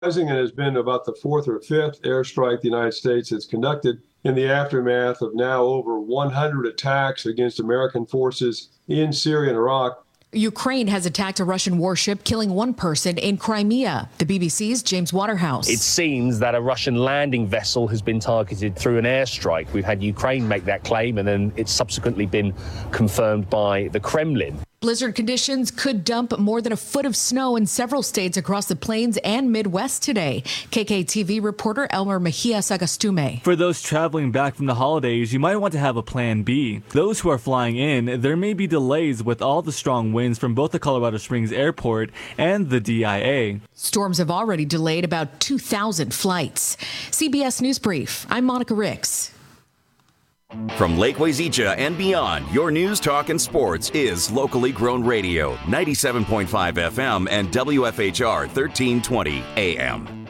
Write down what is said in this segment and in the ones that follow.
And has been about the fourth or fifth airstrike the United States has conducted in the aftermath of now over 100 attacks against American forces in Syria and Iraq. Ukraine has attacked a Russian warship, killing one person in Crimea. The BBC's James Waterhouse. It seems that a Russian landing vessel has been targeted through an airstrike. We've had Ukraine make that claim, and then it's subsequently been confirmed by the Kremlin. Blizzard conditions could dump more than a foot of snow in several states across the plains and Midwest today. KKTV reporter Elmer Mejia Sagastume. For those traveling back from the holidays, you might want to have a plan B. Those who are flying in, there may be delays with all the strong winds from both the Colorado Springs Airport and the DIA. Storms have already delayed about 2,000 flights. CBS News Brief, I'm Monica Ricks. From Lake Wazeecha and beyond, your news, talk, and sports is locally grown radio, 97.5 FM and WFHR 1320 AM.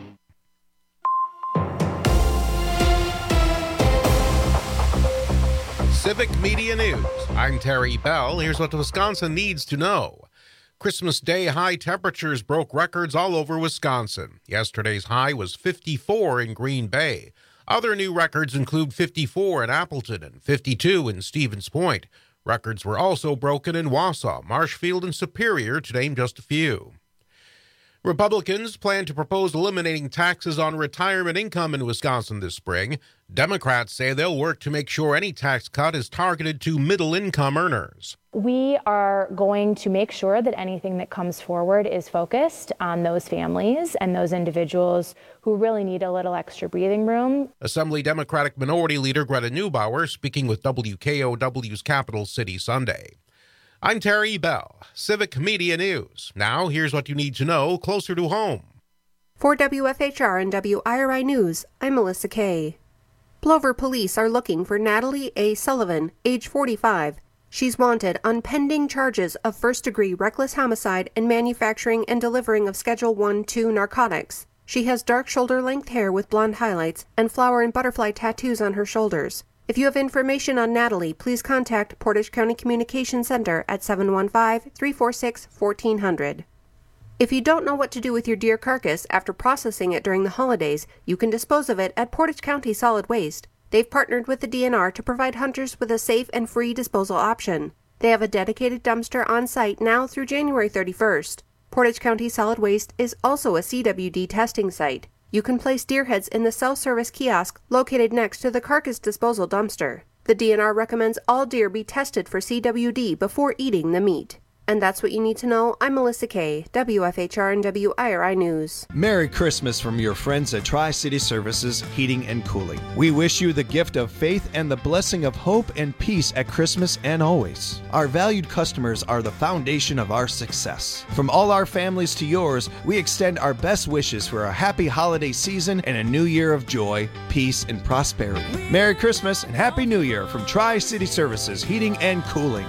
Civic Media News. I'm Terry Bell. Here's what Wisconsin needs to know. Christmas Day high temperatures broke records all over Wisconsin. Yesterday's high was 54 in Green Bay. Other new records include 54 in Appleton and 52 in Stevens Point. Records were also broken in Wausau, Marshfield, and Superior, to name just a few. Republicans plan to propose eliminating taxes on retirement income in Wisconsin this spring. Democrats say they'll work to make sure any tax cut is targeted to middle-income earners. We are going to make sure that anything that comes forward is focused on those families and those individuals who really need a little extra breathing room. Assembly Democratic Minority Leader Greta Neubauer speaking with WKOW's Capital City Sunday. I'm Terry Bell, Civic Media News. Now, here's what you need to know closer to home. For WFHR and WIRI News, I'm Melissa Kay. Plover police are looking for Natalie A. Sullivan, age 45. She's wanted on pending charges of first-degree reckless homicide and manufacturing and delivering of Schedule 1-2 narcotics. She has dark shoulder-length hair with blonde highlights and flower and butterfly tattoos on her shoulders. If you have information on Natalie, please contact Portage County Communications Center at 715-346-1400. If you don't know what to do with your deer carcass after processing it during the holidays, you can dispose of it at Portage County Solid Waste. They've partnered with the DNR to provide hunters with a safe and free disposal option. They have a dedicated dumpster on site now through January 31st. Portage County Solid Waste is also a CWD testing site. You can place deer heads in the self-service kiosk located next to the carcass disposal dumpster. The DNR recommends all deer be tested for CWD before eating the meat. And that's what you need to know. I'm Melissa Kay, WFHR and WIRI News. Merry Christmas from your friends at Tri-City Services Heating and Cooling. We wish you the gift of faith and the blessing of hope and peace at Christmas and always. Our valued customers are the foundation of our success. From all our families to yours, we extend our best wishes for a happy holiday season and a new year of joy, peace, and prosperity. Merry Christmas and Happy New Year from Tri-City Services Heating and Cooling.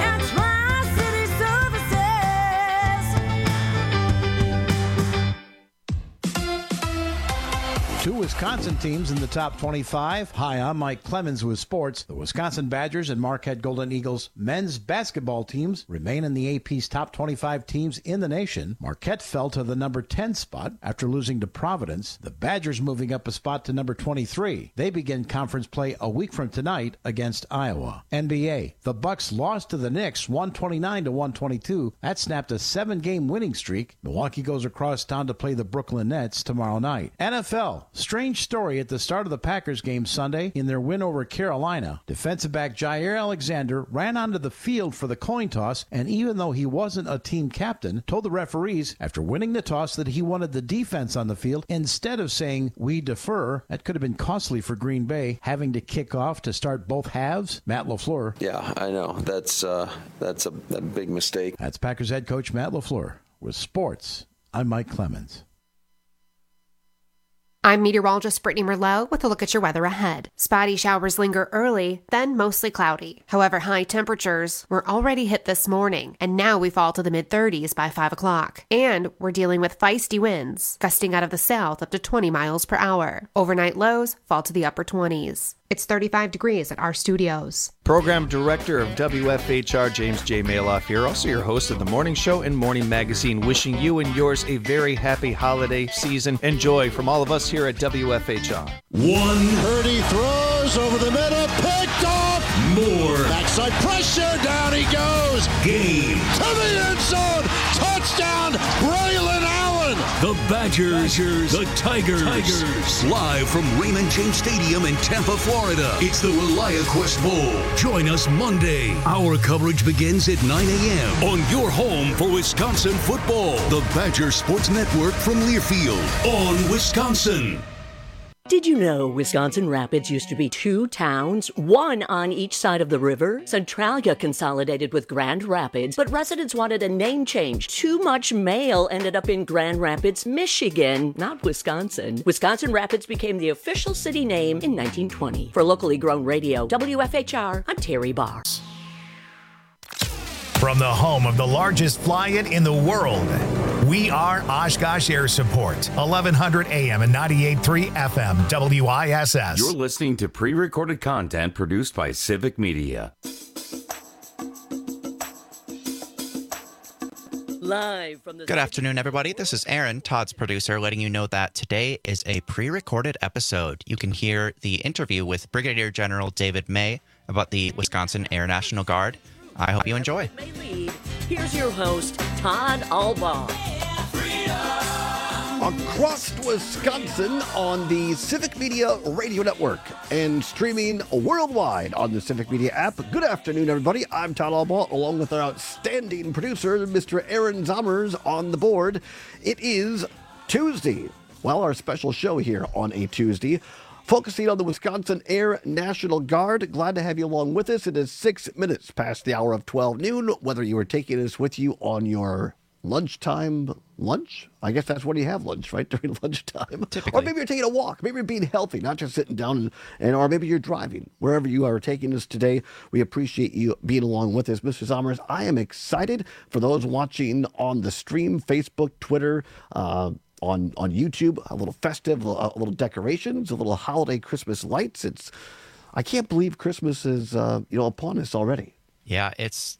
Two Wisconsin teams in the top 25. Hi, I'm Mike Clemens with sports. The Wisconsin Badgers and Marquette Golden Eagles men's basketball teams remain in the AP's top 25 teams in the nation. Marquette fell to the number 10 spot after losing to Providence. The Badgers moving up a spot to number 23. They begin conference play a week from tonight against Iowa. NBA. The Bucks lost to the Knicks 129-122. That snapped a 7-game winning streak. Milwaukee goes across town to play the Brooklyn Nets tomorrow night. NFL. Strange story at the start of the Packers game Sunday in their win over Carolina. Defensive back Jair Alexander ran onto the field for the coin toss, and even though he wasn't a team captain, told the referees after winning the toss that he wanted the defense on the field instead of saying, "We defer." That could have been costly for Green Bay, having to kick off to start both halves. Matt LaFleur. Yeah, I know. That's a big mistake. That's Packers head coach Matt LaFleur. With sports, I'm Mike Clemens. I'm meteorologist Brittany Merlot with a look at your weather ahead. Spotty showers linger early, then mostly cloudy. However, high temperatures were already hit this morning, and now we fall to the mid-30s by 5 o'clock. And we're dealing with feisty winds, gusting out of the south up to 20 miles per hour. Overnight lows fall to the upper 20s. It's 35 degrees at our studios. Program Director of WFHR, James J. Maloff here, also your host of the Morning Show and Morning Magazine, wishing you and yours a very happy holiday season. Enjoy from all of us here at WFHR. Purdy throws over the middle, picked off. More. Backside pressure, down he goes. Game. To the end zone, touchdown, Braylon Allen. The Badgers, the Tigers. Live from Raymond James Stadium in Tampa, Florida. It's the ReliaQuest Bowl. Join us Monday. Our coverage begins at 9 a.m. on your home for Wisconsin football. The Badger Sports Network from Learfield on Wisconsin. Did you know Wisconsin Rapids used to be 2 towns, 1 on each side of the river? Centralia consolidated with Grand Rapids, but residents wanted a name change. Too much mail ended up in Grand Rapids, Michigan, not Wisconsin. Wisconsin Rapids became the official city name in 1920. For locally grown radio, WFHR, I'm Terry Barr. From the home of the largest fly-in in the world, we are Oshkosh Air Support, 1100 AM and 98.3 FM, WISS. You're listening to pre-recorded content produced by Civic Media. Live from the Good afternoon, everybody. This is Aaron, Todd's producer, letting you know that today is a pre-recorded episode. You can hear the interview with Brigadier General David May about the Wisconsin Air National Guard. I hope you enjoy. Here's your host, Todd Albaugh. Across Wisconsin on the Civic Media Radio Network and streaming worldwide on the Civic Media app. Good afternoon, everybody. I'm Todd Albaugh, along with our outstanding producer, Mr. Aaron Zommers, on the board. It is Tuesday. Well, our special show here on a Tuesday, focusing on the Wisconsin Air National Guard. Glad to have you along with us. It is 6 minutes past the hour of 12 noon. Whether you are taking us with you on your lunchtime lunch, I guess that's when you have lunch, right? During lunchtime. Typically. Or maybe you're taking a walk. Maybe you're being healthy, not just sitting down, or maybe you're driving. Wherever you are taking us today, we appreciate you being along with us. Mr. Zommers, I am excited for those watching on the stream, Facebook, Twitter, on YouTube, a little festive, a little decorations, a little holiday Christmas lights. I can't believe Christmas is upon us already. Yeah,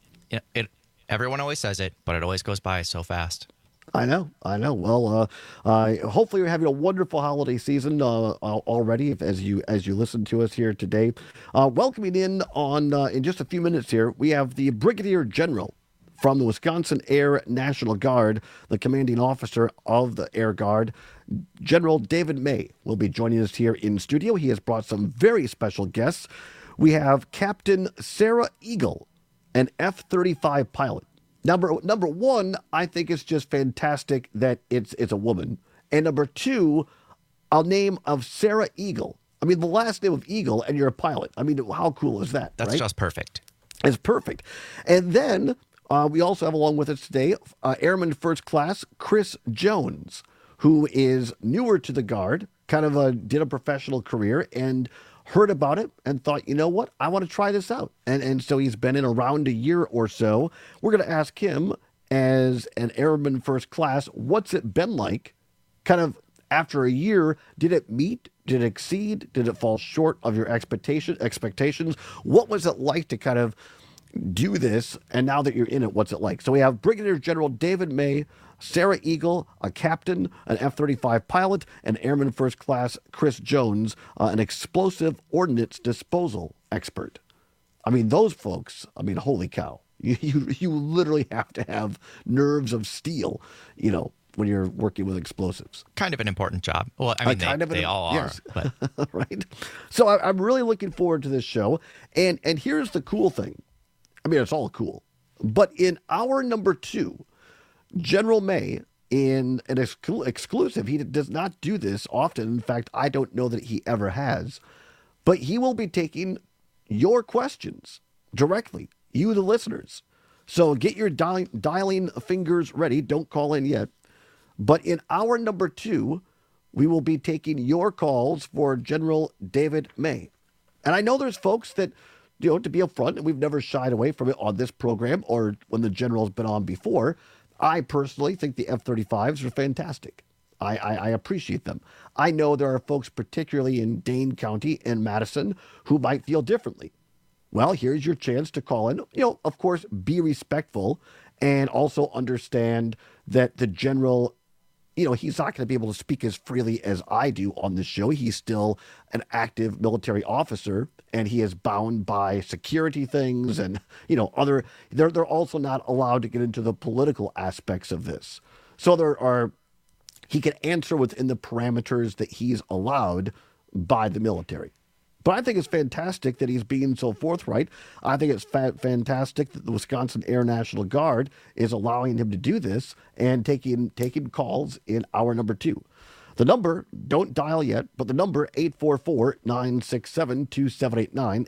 everyone always says it, but it always goes by so fast. I know. Well, hopefully you're having a wonderful holiday season already as you listen to us here today. Welcoming in just a few minutes here, we have the Brigadier General from the Wisconsin Air National Guard, the commanding officer of the Air Guard. General David May will be joining us here in studio. He has brought some very special guests. We have Captain Sarah Eagle, an F-35 pilot. Number one, I think it's just fantastic that it's a woman. And number two, a name of Sarah Eagle. I mean, the last name of Eagle, and you're a pilot. I mean, how cool is that? That's right? just perfect. It's perfect. And then we also have along with us today Airman First Class Chris Jones, who is newer to the Guard, kind of did a professional career and heard about it and thought, you know what, I want to try this out. And so he's been in around a year or so. We're going to ask him, as an Airman First Class, what's it been like? Kind of after a year, did it meet? Did it exceed? Did it fall short of your expectations? What was it like to kind of do this, and now that you're in it, what's it like? So we have Brigadier General David May, Sarah Eagle, a captain, an F-35 pilot, and Airman First Class Chris Jones, an explosive ordnance disposal expert. I mean, those folks, holy cow. You literally have to have nerves of steel, when you're working with explosives. Kind of an important job. Well, they all are. Yes. But. Right? So I'm really looking forward to this show. And here's the cool thing. It's all cool. But in hour number 2, General May, in an exclusive, he does not do this often. In fact, I don't know that he ever has. But he will be taking your questions directly, you the listeners. So get your dialing fingers ready. Don't call in yet. But in hour number 2, we will be taking your calls for General David May. And I know there's folks that, to be upfront, and we've never shied away from it on this program or when the general's been on before. I personally think the F-35s are fantastic. I appreciate them. I know there are folks, particularly in Dane County and Madison, who might feel differently. Well, here's your chance to call in. You know, of course, be respectful and also understand that the general, you know, he's not going to be able to speak as freely as I do on this show. He's still an active military officer, and he is bound by security things and, you know, other. They're also not allowed to get into the political aspects of this. So he can answer within the parameters that he's allowed by the military. But I think it's fantastic that he's being so forthright. I think it's fantastic that the Wisconsin Air National Guard is allowing him to do this and taking calls in hour number 2. The number, don't dial yet, but the number 844-967-2789,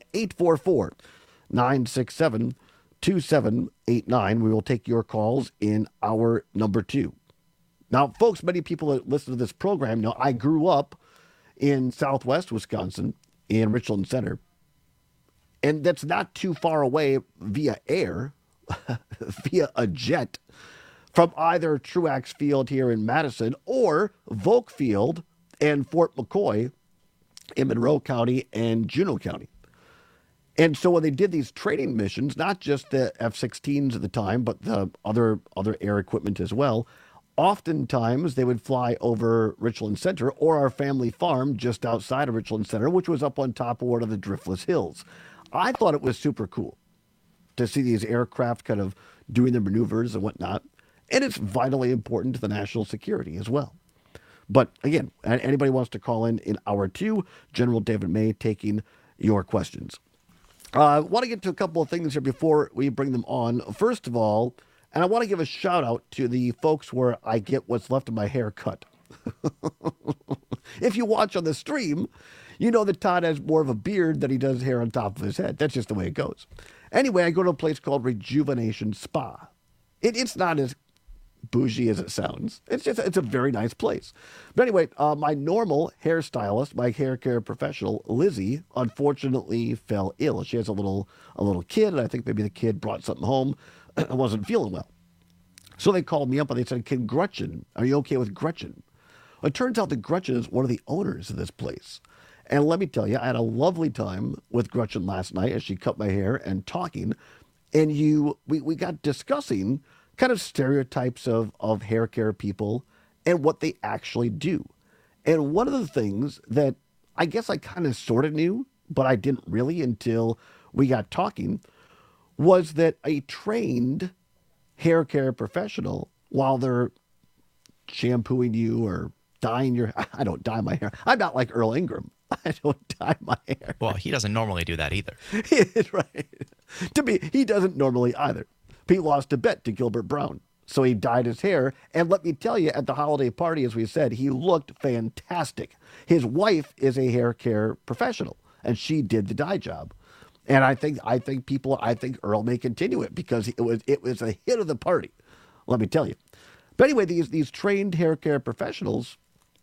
844-967-2789. We will take your calls in hour number 2. Now, folks, many people that listen to this program know I grew up in Southwest Wisconsin, in Richland Center. And that's not too far away via air, via a jet, from either Truax Field here in Madison or Volk Field and Fort McCoy in Monroe County and Juneau County. And so when they did these training missions, not just the F-16s at the time, but the other air equipment as well, oftentimes they would fly over Richland Center or our family farm just outside of Richland Center, which was up on top of one of the Driftless Hills. I thought it was super cool to see these aircraft kind of doing their maneuvers and whatnot. And it's vitally important to the national security as well. But again, anybody wants to call in hour 2, General David May taking your questions. I want to get to a couple of things here before we bring them on. First of all, and I want to give a shout out to the folks where I get what's left of my hair cut. If you watch on the stream, you know that Todd has more of a beard than he does hair on top of his head. That's just the way it goes. Anyway, I go to a place called Rejuvenation Spa. It's not as bougie as it sounds. It's a very nice place. But anyway, my normal hairstylist, my hair care professional, Lizzie, unfortunately fell ill. She has a little kid, and I think maybe the kid brought something home. I wasn't feeling well. So they called me up and they said, "Can Gretchen, are you okay with Gretchen?" Well, it turns out that Gretchen is one of the owners of this place. And let me tell you, I had a lovely time with Gretchen last night as she cut my hair and talking. And we got discussing kind of stereotypes of hair care people and what they actually do. And one of the things that I guess I kind of sort of knew, but I didn't really until we got talking, was that a trained hair care professional, while they're shampooing you or dyeing your... I don't dye my hair. I'm not like Earl Ingram. I don't dye my hair. Well, he doesn't normally do that either. Right. To me, he doesn't normally either. He lost a bet to Gilbert Brown, so he dyed his hair. And let me tell you, at the holiday party, as we said, he looked fantastic. His wife is a hair care professional, and she did the dye job. And I think Earl may continue it because it was a hit of the party, let me tell you. But anyway, these trained hair care professionals,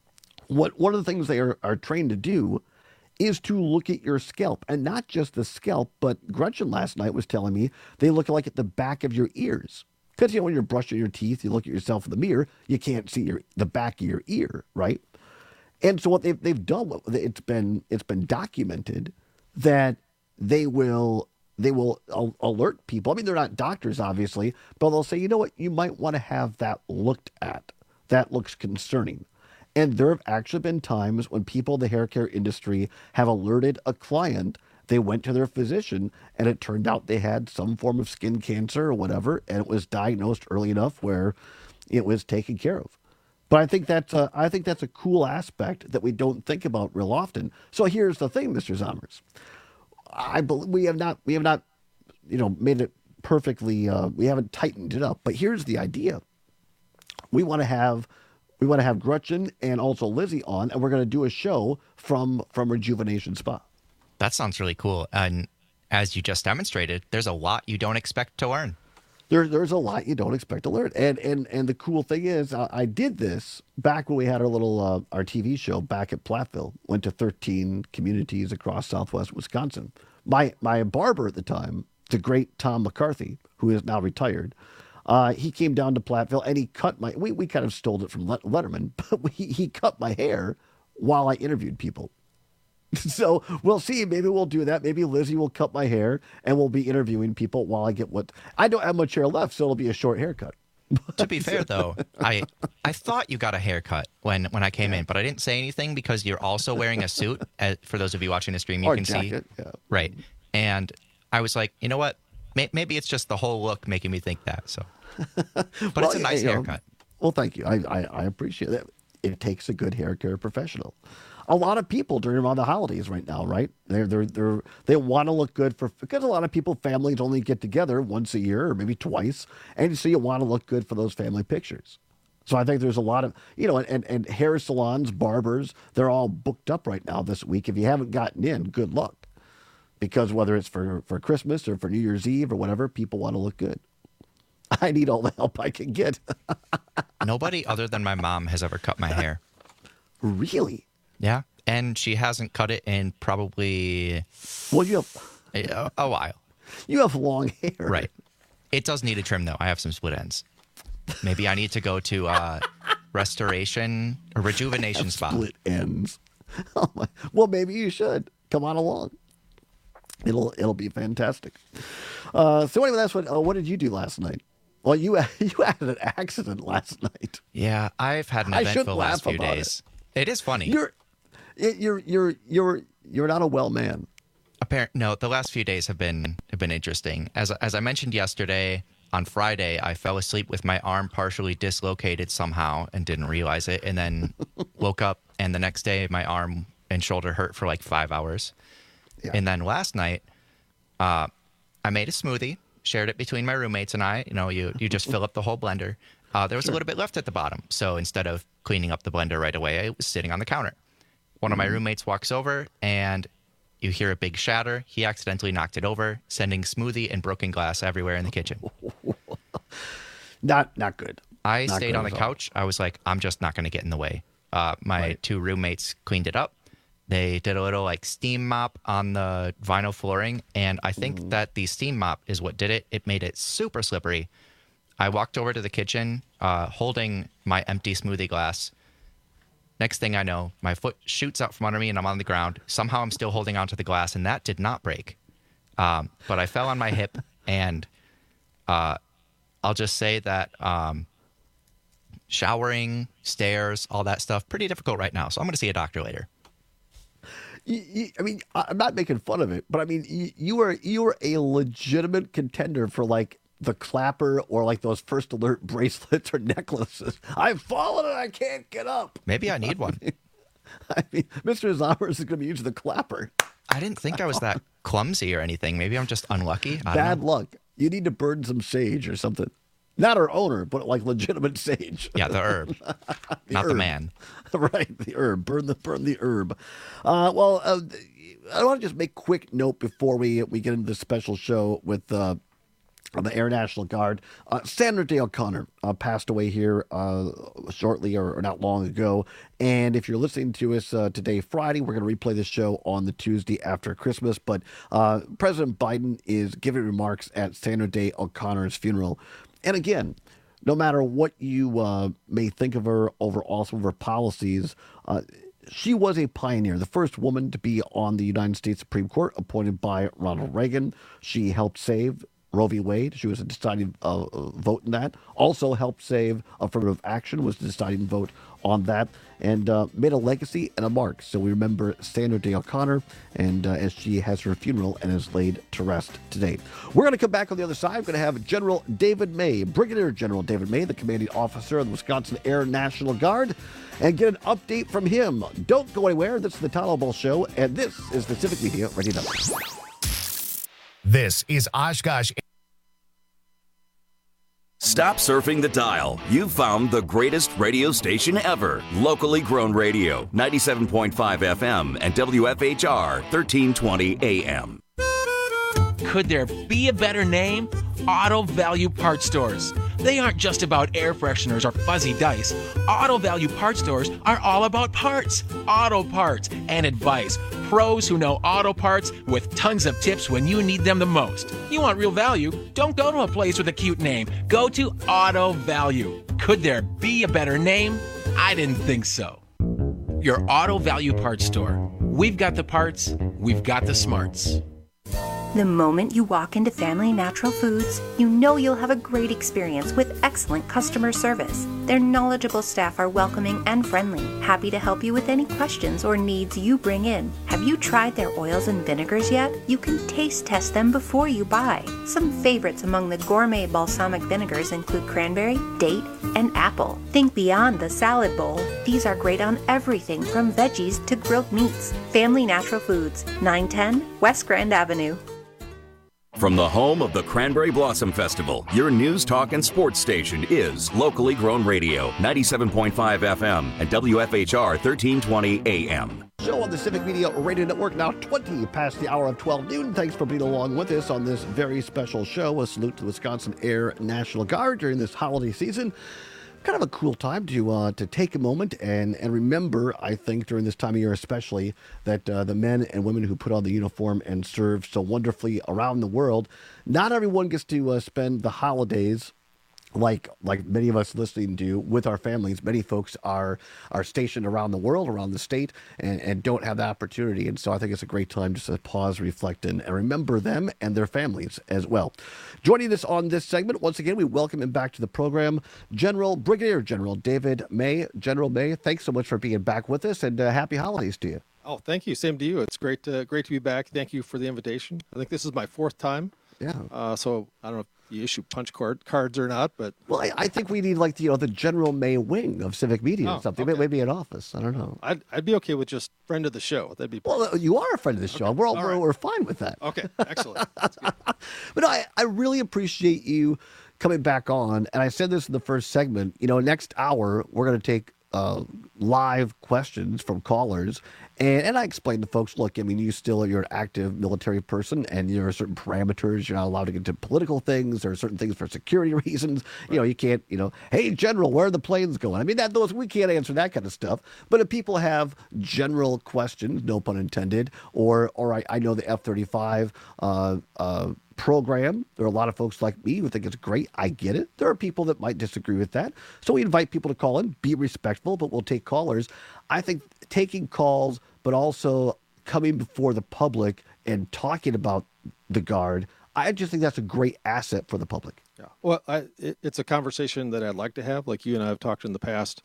one of the things they are trained to do is to look at your scalp, and not just the scalp, but Gretchen last night was telling me they look like at the back of your ears. Because, you know, when you're brushing your teeth, you look at yourself in the mirror, you can't see the back of your ear, right? And so what they've done, it's been documented that they will alert people. I mean, they're not doctors, obviously, but they'll say, you know what, you might want to have that looked at. That looks concerning. And there have actually been times when people in the hair care industry have alerted a client. They went to their physician, and it turned out they had some form of skin cancer or whatever, and it was diagnosed early enough where it was taken care of. But I think that's a cool aspect that we don't think about real often. So here's the thing, Mr. Zommers. I believe we have not, made it perfectly. We haven't tightened it up. But here's the idea: we want to have Gretchen and also Lizzie on, and we're going to do a show from Rejuvenation Spa. That sounds really cool. And as you just demonstrated, there's a lot you don't expect to learn. There's a lot you don't expect to learn. And the cool thing is, I did this back when we had our little our TV show back at Platteville. Went to 13 communities across Southwest Wisconsin. My barber at the time, the great Tom McCarthy, who is now retired, He came down to Platteville and he cut my, we kind of stole it from Letterman, but he cut my hair while I interviewed people. So we'll see. Maybe we'll do that. Maybe Lizzie will cut my hair and we'll be interviewing people while I get what, I don't have much hair left, so it'll be a short haircut. To be fair, though, I thought you got a haircut when I came in, but I didn't say anything because you're also wearing a suit. For those of you watching the stream, you or can jacket, see. Yeah. Right. And I was like, you know what? Maybe it's just the whole look making me think that. So, but it's a nice haircut. Well, thank you. I appreciate that. It takes a good hair care professional. A lot of people during around the holidays right now, right? They want to look good because a lot of people, families only get together once a year or maybe twice, and so you want to look good for those family pictures. So I think there's a lot of, and hair salons, barbers, they're all booked up right now this week. If you haven't gotten in, good luck. Because whether it's for Christmas or for New Year's Eve or whatever, people want to look good. I need all the help I can get. Nobody other than my mom has ever cut my hair. Really? Yeah. And she hasn't cut it in probably you have a while. You have long hair. Right. It does need a trim, though. I have some split ends. Maybe I need to go to restoration or rejuvenation spa. Split ends. Oh my. Well, maybe you should. Come on along. It'll be fantastic. So anyway, that's what did you do last night? Well, you had an accident last night. Yeah, I've had an eventful last few days. It is funny. You're not a well man. No, the last few days have been interesting. As I mentioned yesterday, on Friday, I fell asleep with my arm partially dislocated somehow and didn't realize it, and then woke up, and the next day my arm and shoulder hurt for like 5 hours. Yeah. And then last night, I made a smoothie, shared it between my roommates and I. You just fill up the whole blender. There was a little bit left at the bottom, so instead of cleaning up the blender right away, it was sitting on the counter. One of my roommates walks over, and you hear a big shatter. He accidentally knocked it over, sending smoothie and broken glass everywhere in the kitchen. Not good. I stayed on the couch. I was like, I'm just not going to get in the way. My two roommates cleaned it up. They did a little steam mop on the vinyl flooring, and I think that the steam mop is what did it. It made it super slippery. I walked over to the kitchen holding my empty smoothie glass. Next thing I know, my foot shoots out from under me and I'm on the ground. Somehow I'm still holding onto the glass, and that did not break. But I fell on my hip, and I'll just say that showering, stairs, all that stuff, pretty difficult right now. So I'm going to see a doctor later. I mean, I'm not making fun of it, but I mean, you were a legitimate contender for the clapper or those First Alert bracelets or necklaces. I've fallen and I can't get up. Maybe I need one. I mean, Mr. Zomers is going to be using the clapper. I didn't think I was that clumsy or anything. Maybe I'm just unlucky. Bad luck. You need to burn some sage or something. Not our owner, but legitimate sage. Yeah, the herb, not the man. Right, the herb. Burn the herb. I want to just make quick note before we get into the special show with the Air National Guard. Sandra Day O'Connor passed away here shortly or not long ago. And if you're listening to us today, Friday, we're going to replay the show on the Tuesday after Christmas. But President Biden is giving remarks at Sandra Day O'Connor's funeral. And again, no matter what you may think of her over all some of her policies, she was a pioneer, the first woman to be on the United States Supreme Court, appointed by Ronald Reagan. She helped save Roe v. Wade. She was a deciding vote in that. Also helped save affirmative action, was the deciding vote on that, and made a legacy and a mark. So we remember Sandra Day O'Connor, and as she has her funeral and is laid to rest today. We're going to come back on the other side. We're going to have General David May, Brigadier General David May, the commanding officer of the Wisconsin Air National Guard, and get an update from him. Don't go anywhere. This is the Tyler Ball Show, and this is the Civic Media Radio Network. This is Oshkosh. Stop surfing the dial. You've found the greatest radio station ever. Locally grown radio. 97.5 FM and WFHR 1320 AM. Could there be a better name? Auto Value Parts Stores. They aren't just about air fresheners or fuzzy dice. Auto Value Parts Stores are all about parts, auto parts, and advice. pros who know auto parts with tons of tips when you need them the most. You want real value? Don't go to a place with a cute name. Go to Auto Value. Could there be a better name? I didn't think so. Your Auto Value Parts store. We've got the parts, we've got the smarts. The moment you walk into Family Natural Foods, you know you'll have a great experience with excellent customer service. Their knowledgeable staff are welcoming and friendly, happy to help you with any questions or needs you bring in. Have you tried their oils and vinegars yet? You can taste test them before you buy. Some favorites among the gourmet balsamic vinegars include cranberry, date, and apple. Think beyond the salad bowl. These are great on everything from veggies to grilled meats. Family Natural Foods, 910 West Grand Avenue. From the home of the Cranberry Blossom Festival, your news, talk, and sports station is Locally Grown Radio, 97.5 FM and WFHR 1320 AM. Show on the Civic Media Radio Network, now 20 past the hour of 12 noon. Thanks for being along with us on this very special show. A salute to the Wisconsin Air National Guard during this holiday season. Kind of a cool time to take a moment and remember, I think, during this time of year especially, that the men and women who put on the uniform and serve so wonderfully around the world, not everyone gets to spend the holidays like many of us listening do with our families. Many folks are stationed around the world, around the state, and don't have the opportunity. And so I think it's a great time just to pause, reflect, and remember them and their families as well. Joining us on this segment, once again, we welcome him back to the program, Brigadier General David May. General May, thanks so much for being back with us, and happy holidays to you. Oh, thank you. Same to you. It's great to be back. Thank you for the invitation. I think this is my fourth time. Yeah. So I don't know if you issue punch cards or not, but well, I think we need the General May wing of Civic Media or something. Okay. Maybe an office. I don't know. I'd be okay with just friend of the show. That'd be well. You are a friend of the show. Okay. We're fine with that. Okay, excellent. That's good. But I really appreciate you coming back on. And I said this in the first segment. Next hour we're going to take live questions from callers. And I explained to folks, look, I mean, you're an active military person, and there are certain parameters. You're not allowed to get into political things. There are certain things for security reasons. Right. You can't, hey, General, where are the planes going? I mean, we can't answer that kind of stuff. But if people have general questions, no pun intended, or I know the F-35 program. There are a lot of folks like me who think it's great. I get it. There are people that might disagree with that. So we invite people to call in, be respectful, but we'll take callers. I think taking calls, but also coming before the public and talking about the Guard, I just think that's a great asset for the public. Yeah. Well, it's a conversation that I'd like to have, like you and I have talked in the past.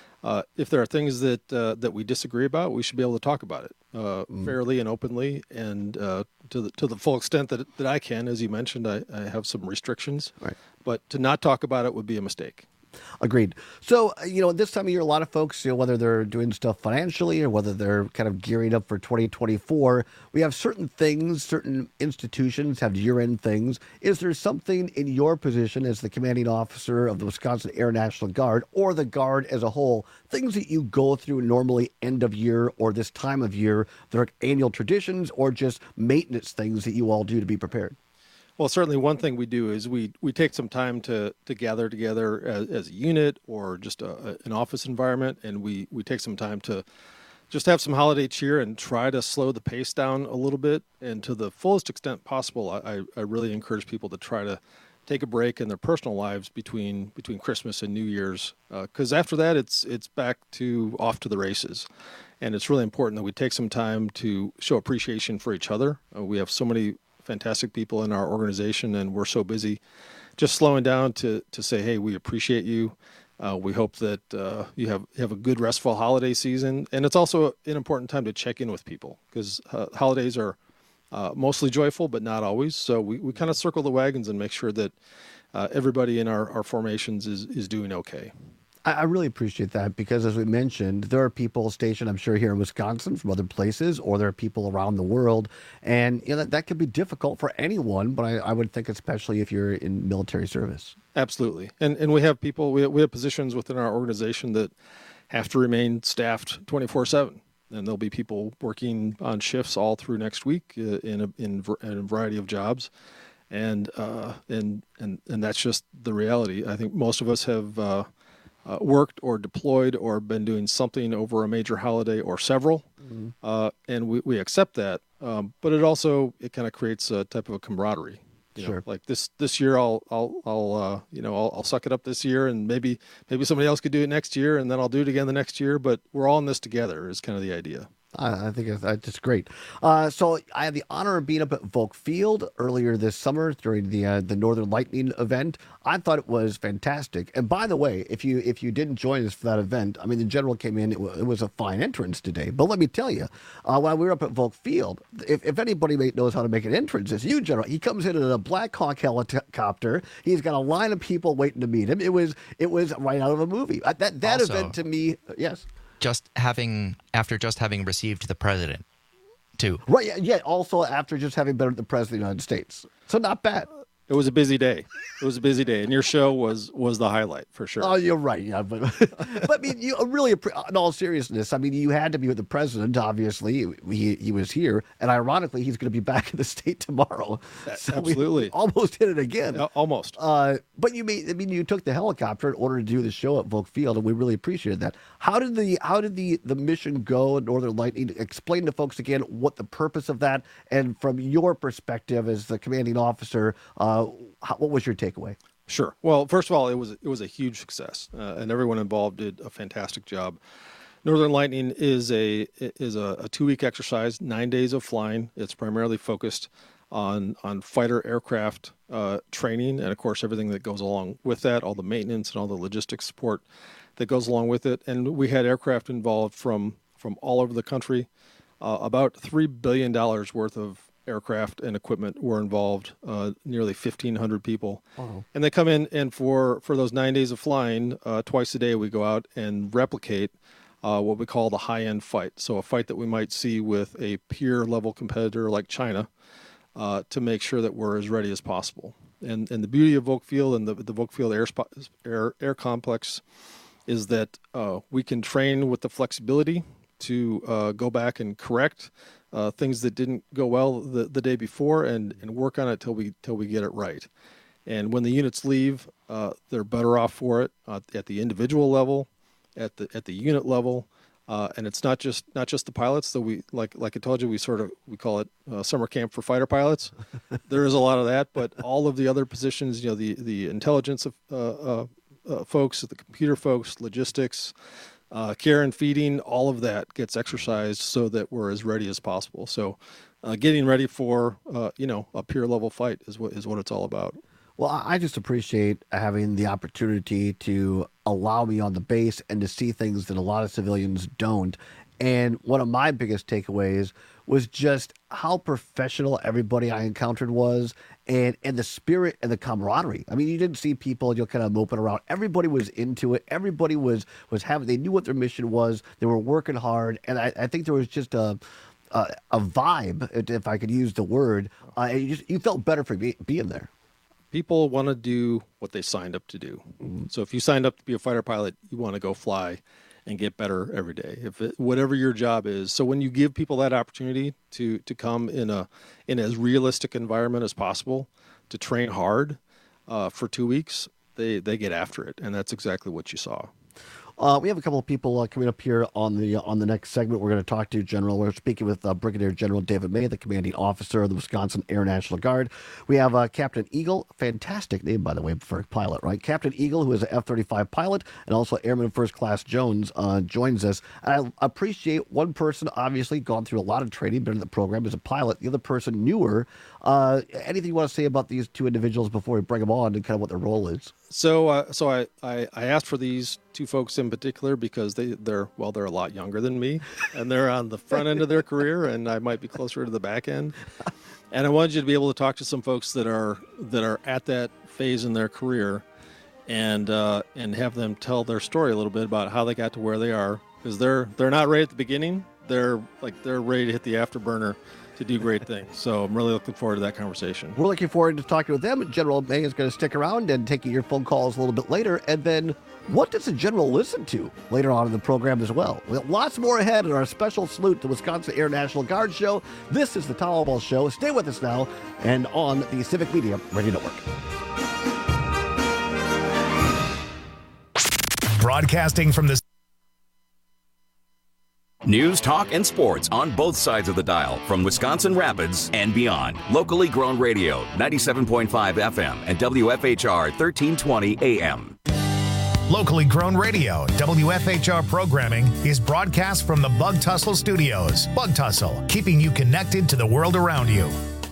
If there are things that we disagree about, we should be able to talk about it fairly and openly, and to the full extent that I can. As you mentioned, I have some restrictions, right. But to not talk about it would be a mistake. Agreed. So, this time of year, a lot of folks, whether they're doing stuff financially or whether they're kind of gearing up for 2024, we have certain things, certain institutions have year-end things. Is there something in your position as the commanding officer of the Wisconsin Air National Guard or the Guard as a whole, things that you go through normally end of year or this time of year, that are annual traditions or just maintenance things that you all do to be prepared? Well, certainly one thing we do is we take some time to gather together as a unit or just an office environment, and we take some time to just have some holiday cheer and try to slow the pace down a little bit. And to the fullest extent possible, I really encourage people to try to take a break in their personal lives between Christmas and New Year's, because after that it's back to off to the races. And it's really important that we take some time to show appreciation for each other. We have so many fantastic people in our organization, and we're so busy just slowing down to say, hey, we appreciate you. We hope that you have a good, restful holiday season. And it's also an important time to check in with people, because holidays are mostly joyful, but not always. So we kind of circle the wagons and make sure that everybody in our formations is doing okay. I really appreciate that, because as we mentioned, there are people stationed, I'm sure, here in Wisconsin from other places, or there are people around the world. And that can be difficult for anyone, but I would think especially if you're in military service. Absolutely. And we have people, we have positions within our organization that have to remain staffed 24/7. And there'll be people working on shifts all through next week in a variety of jobs. And that's just the reality. I think most of us have worked or deployed or been doing something over a major holiday or several. and we accept that. But it kind of creates a type of a camaraderie. Sure. Like this year, I'll suck it up this year, and maybe somebody else could do it next year, and then I'll do it again the next year. But we're all in this together is kind of the idea. I think it's great. So I had the honor of being up at Volk Field earlier this summer during the Northern Lightning event. I thought it was fantastic. And by the way, if you didn't join us for that event, I mean, the General came in. It was a fine entrance today. But let me tell you, while we were up at Volk Field, if anybody knows how to make an entrance, it's you, General. He comes in a Black Hawk helicopter. He's got a line of people waiting to meet him. It was right out of a movie. That also, event to me, yes. After just having received the president, too. Right, yeah. Also, after just having been the president of the United States, so not bad. It was a busy day. And your show was the highlight for sure. Oh, you're right. Yeah, but I mean, you really, in all seriousness, I mean, you had to be with the president. Obviously, he was here, and ironically, he's going to be back in the state tomorrow. So absolutely, almost hit it again. Almost. But you took the helicopter in order to do the show at Volk Field, and we really appreciated that. How did the mission go at Northern Lightning? Explain to folks again what the purpose of that, and from your perspective as the commanding officer. What was your takeaway? Sure. Well, first of all, it was a huge success, and everyone involved did a fantastic job. Northern Lightning is a 2-week exercise, 9 days of flying. It's primarily focused on fighter aircraft training, and of course everything that goes along with that, all the maintenance and all the logistics support that goes along with it. And we had aircraft involved from all over the country. About $3 billion worth of aircraft and equipment were involved, nearly 1,500 people. Wow. And they come in, and for those 9 days of flying, twice a day we go out and replicate what we call the high-end fight. So a fight that we might see with a peer-level competitor like China to make sure that we're as ready as possible. And the beauty of Volk Field and the Volk Field Air Complex is that we can train with the flexibility to go back and correct things that didn't go well the day before and work on it till we get it right. And when the units leave, they're better off for it at the individual level, at the unit level, and it's not just the pilots. So we like I told you, we call it summer camp for fighter pilots. There is a lot of that, but all of the other positions, the intelligence of folks, the computer folks, logistics. Care and feeding, all of that gets exercised so that we're as ready as possible. So getting ready for, a peer level fight is what it's all about. Well, I just appreciate having the opportunity to allow me on the base and to see things that a lot of civilians don't. And one of my biggest takeaways was just how professional everybody I encountered was, and the spirit and the camaraderie. I mean, you didn't see people kind of moping around. Everybody was into it. Everybody was they knew what their mission was. They were working hard, and I think there was just a vibe, if I could use the word. You felt better for being there. People want to do what they signed up to do. Mm-hmm. So if you signed up to be a fighter pilot, you want to go fly and get better every day, whatever your job is. So when you give people that opportunity to come in as realistic environment as possible, to train hard for 2 weeks, they get after it, and that's exactly what you saw. We have a couple of people coming up here on the next segment. We're going to talk to General. We're speaking with Brigadier General David May, the commanding officer of the Wisconsin Air National Guard. We have Captain Eagle, fantastic name, by the way, for a pilot, right? Captain Eagle, who is an F-35 pilot, and also Airman First Class Jones joins us. And I appreciate one person, obviously, gone through a lot of training, been in the program as a pilot. The other person, newer. Anything you want to say about these two individuals before we bring them on and kind of what their role is? So I asked for these two folks in particular because they're a lot younger than me, and they're on the front end of their career, and I might be closer to the back end. And I wanted you to be able to talk to some folks that are at that phase in their career, and have them tell their story a little bit about how they got to where they are, because they're not right at the beginning. They're ready to hit the afterburner to do great things. So I'm really looking forward to that conversation. We're looking forward to talking with them. General May is going to stick around and taking your phone calls a little bit later. And then what does the General listen to later on in the program as well? We have lots more ahead in our special salute to Wisconsin Air National Guard show. This is the Tom Ball Show. Stay with us now and on the Civic Media Radio Network. Broadcasting from the News, talk, and sports on both sides of the dial from Wisconsin Rapids and beyond. Locally grown radio, 97.5 FM and WFHR 1320 AM. Locally grown radio, WFHR programming is broadcast from the Bug Tussle Studios. Bug Tussle, keeping you connected to the world around you.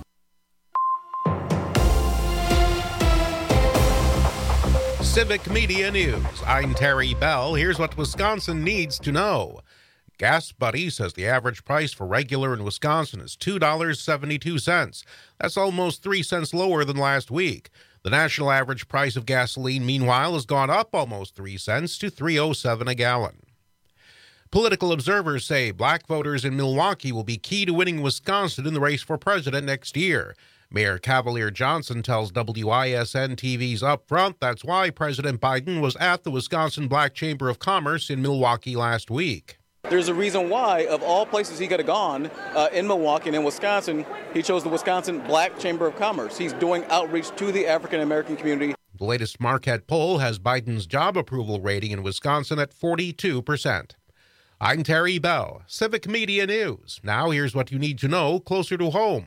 Civic Media News. I'm Terry Bell. Here's what Wisconsin needs to know. Gas Buddy says the average price for regular in Wisconsin is $2.72. That's almost 3 cents lower than last week. The national average price of gasoline, meanwhile, has gone up almost 3 cents to $3.07 a gallon. Political observers say black voters in Milwaukee will be key to winning Wisconsin in the race for president next year. Mayor Cavalier Johnson tells WISN TV's Upfront that's why President Biden was at the Wisconsin Black Chamber of Commerce in Milwaukee last week. There's a reason why, of all places he could have gone in Milwaukee and in Wisconsin, he chose the Wisconsin Black Chamber of Commerce. He's doing outreach to the African-American community. The latest Marquette poll has Biden's job approval rating in Wisconsin at 42%. I'm Terry Bell, Civic Media News. Now here's what you need to know closer to home.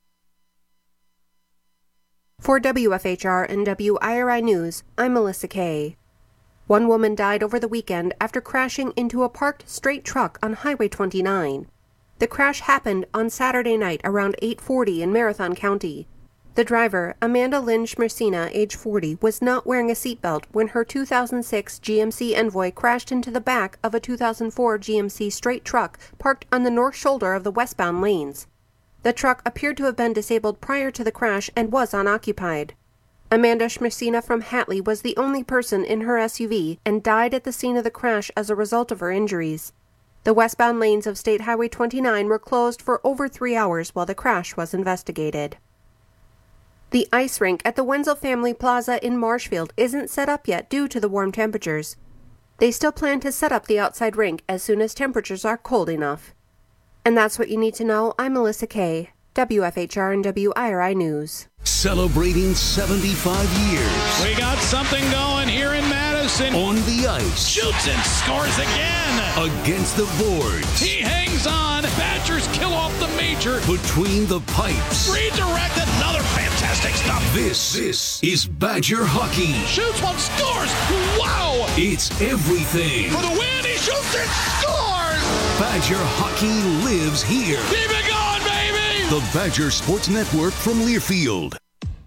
For WFHR and WIRI News, I'm Melissa Kay. One woman died over the weekend after crashing into a parked straight truck on Highway 29. The crash happened on Saturday night around 8:40 in Marathon County. The driver, Amanda Lynn Schmersina, age 40, was not wearing a seatbelt when her 2006 GMC Envoy crashed into the back of a 2004 GMC straight truck parked on the north shoulder of the westbound lanes. The truck appeared to have been disabled prior to the crash and was unoccupied. Amanda Schmersina from Hatley was the only person in her SUV and died at the scene of the crash as a result of her injuries. The westbound lanes of State Highway 29 were closed for over 3 hours while the crash was investigated. The ice rink at the Wenzel Family Plaza in Marshfield isn't set up yet due to the warm temperatures. They still plan to set up the outside rink as soon as temperatures are cold enough. And that's what you need to know. I'm Melissa Kay, WFHR and WIRI News. Celebrating 75 years. We got something going here in Madison. On the ice. Shoots and scores again. Against the boards. He hangs on. Badgers kill off the major. Between the pipes. Redirected. Another fantastic stuff. This is Badger hockey. Shoots one, scores. Wow. It's everything. For the win, he shoots and scores. Badger hockey lives here. Keep it going, baby. The Badger Sports Network from Learfield.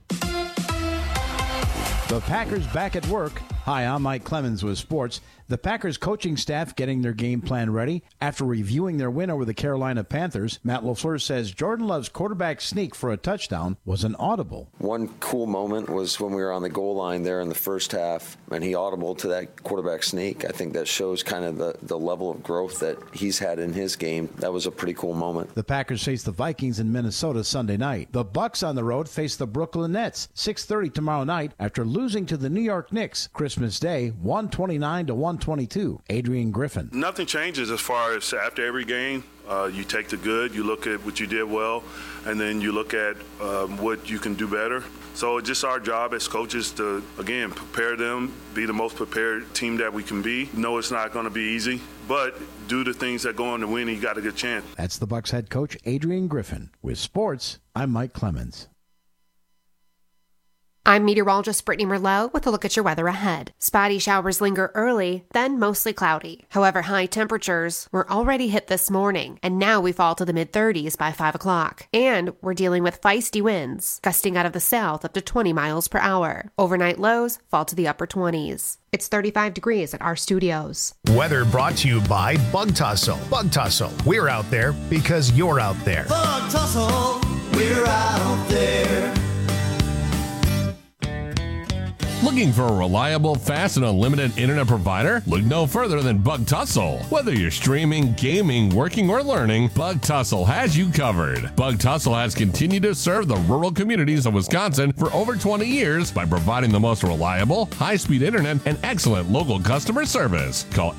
The Packers back at work. Hi, I'm Mike Clemens with sports. The Packers coaching staff getting their game plan ready. After reviewing their win over the Carolina Panthers, Matt LaFleur says Jordan Love's quarterback sneak for a touchdown was an audible. One cool moment was when we were on the goal line there in the first half, and he audibled to that quarterback sneak. I think that shows kind of the level of growth that he's had in his game. That was a pretty cool moment. The Packers face the Vikings in Minnesota Sunday night. The Bucs on the road face the Brooklyn Nets 6:30 tomorrow night after losing to the New York Knicks Christmas Day 129-122. Adrian Griffin. Nothing changes as far as after every game. You take the good, you look at what you did well, and then you look at what you can do better. So it's just our job as coaches to, again, prepare them, be the most prepared team that we can be. No, it's not going to be easy, but do the things that go on to win, you got a good chance. That's the Bucs head coach, Adrian Griffin. With sports, I'm Mike Clemens. I'm meteorologist Brittany Merlot with a look at your weather ahead. Spotty showers linger early, then mostly cloudy. However, high temperatures were already hit this morning, and now we fall to the mid-30s by 5 o'clock. And we're dealing with feisty winds, gusting out of the south up to 20 miles per hour. Overnight lows fall to the upper 20s. It's 35 degrees at our studios. Weather brought to you by Bug Tussle. Bug Tussle, we're out there because you're out there. Bug Tussle, we're out there. Looking for a reliable, fast, and unlimited internet provider? Look no further than Bug Tussle. Whether you're streaming, gaming, working, or learning, Bug Tussle has you covered. Bug Tussle has continued to serve the rural communities of Wisconsin for over 20 years by providing the most reliable, high-speed internet and excellent local customer service. Call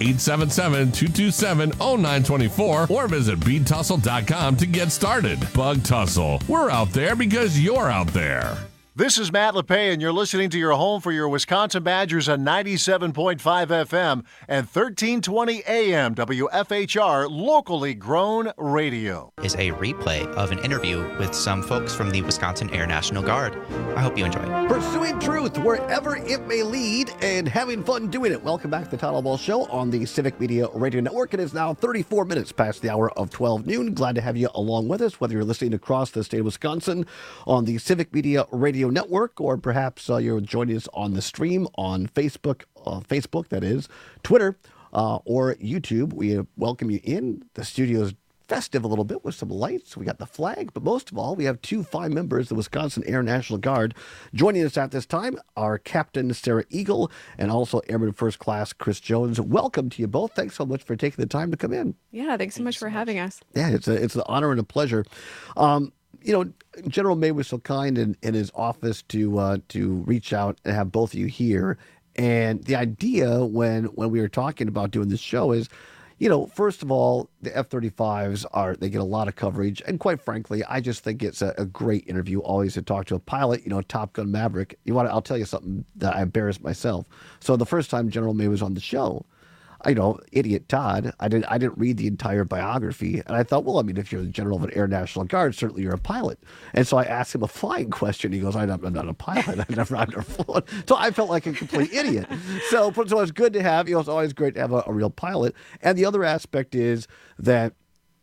877-227-0924 or visit btussle.com to get started. Bug Tussle. We're out there because you're out there. This is Matt LePay, and you're listening to your home for your Wisconsin Badgers on 97.5 FM and 1320 AM WFHR, locally grown radio. Is a replay of an interview with some folks from the Wisconsin Air National Guard. I hope you enjoy. Pursuing truth wherever it may lead and having fun doing it. Welcome back to the Todd Ball Show on the Civic Media Radio Network. It is now 34 minutes past the hour of 12 noon. Glad to have you along with us, whether you're listening across the state of Wisconsin on the Civic Media Radio Network, or perhaps you're joining us on the stream on Facebook, that is, Twitter, or YouTube. We welcome you in. The studio's festive a little bit with some lights. We got the flag, but most of all, we have two fine members of the Wisconsin Air National Guard joining us at this time, our Captain Sarah Eagle and also Airman First Class Chris Jones. Welcome to you both. Thanks so much for taking the time to come in. Yeah, thanks so much for having us. Yeah, it's an honor and a pleasure. General May was so kind in his office to reach out and have both of you here. And the idea when we were talking about doing this show is, first of all, the F-35s they get a lot of coverage. And quite frankly, I just think it's a great interview always to talk to a pilot, Top Gun Maverick. I'll tell you something that I embarrassed myself. So the first time General May was on the show, idiot Todd, I didn't read the entire biography. And I thought, if you're the general of an Air National Guard, certainly you're a pilot. And so I asked him a flying question. He goes, I'm not a pilot. I've never flown. So I felt like a complete idiot. So it's good to have, it's always great to have a real pilot. And the other aspect is that,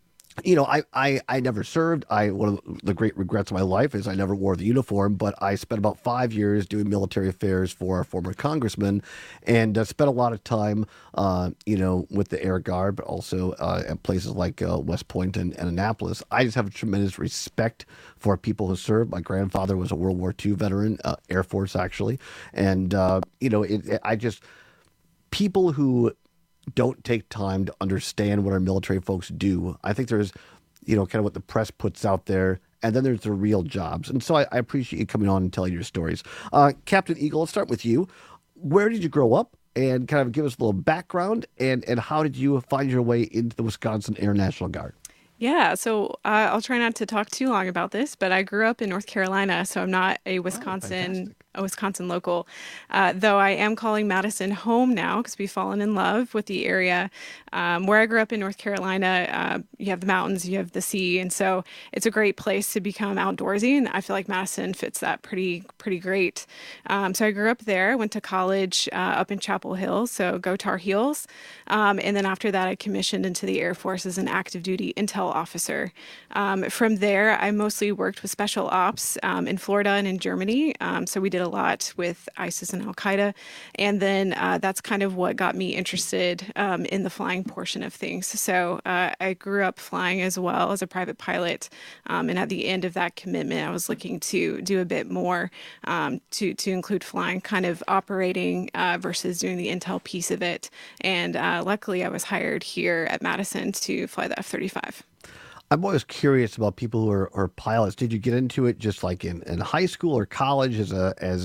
I never served. One of the great regrets of my life is I never wore the uniform, but I spent about 5 years doing military affairs for a former congressman, and spent a lot of time, with the Air Guard, but also at places like West Point and Annapolis. I just have a tremendous respect for people who serve. My grandfather was a World War II veteran, Air Force actually, and people who don't take time to understand what our military folks do. I think there's, kind of what the press puts out there, and then there's the real jobs. And so I appreciate you coming on and telling your stories. Captain Eagle, let's start with you. Where did you grow up? And kind of give us a little background, and how did you find your way into the Wisconsin Air National Guard? Yeah, so I'll try not to talk too long about this, but I grew up in North Carolina, so I'm not a Wisconsin local, though I am calling Madison home now because we've fallen in love with the area. Where I grew up in North Carolina, you have the mountains, you have the sea, and so it's a great place to become outdoorsy, and I feel like Madison fits that pretty great. So I grew up there, went to college up in Chapel Hill, so go Tar Heels, and then after that I commissioned into the Air Force as an active duty intel officer. From there, I mostly worked with special ops in Florida and in Germany, so we did a lot with ISIS and Al-Qaeda, and then that's kind of what got me interested in the flying portion of things. So I grew up flying as well as a private pilot, and at the end of that commitment, I was looking to do a bit more to include flying, kind of operating versus doing the intel piece of it. And luckily, I was hired here at Madison to fly the F-35. I'm always curious about people who are pilots. Did you get into it just like in high school or college as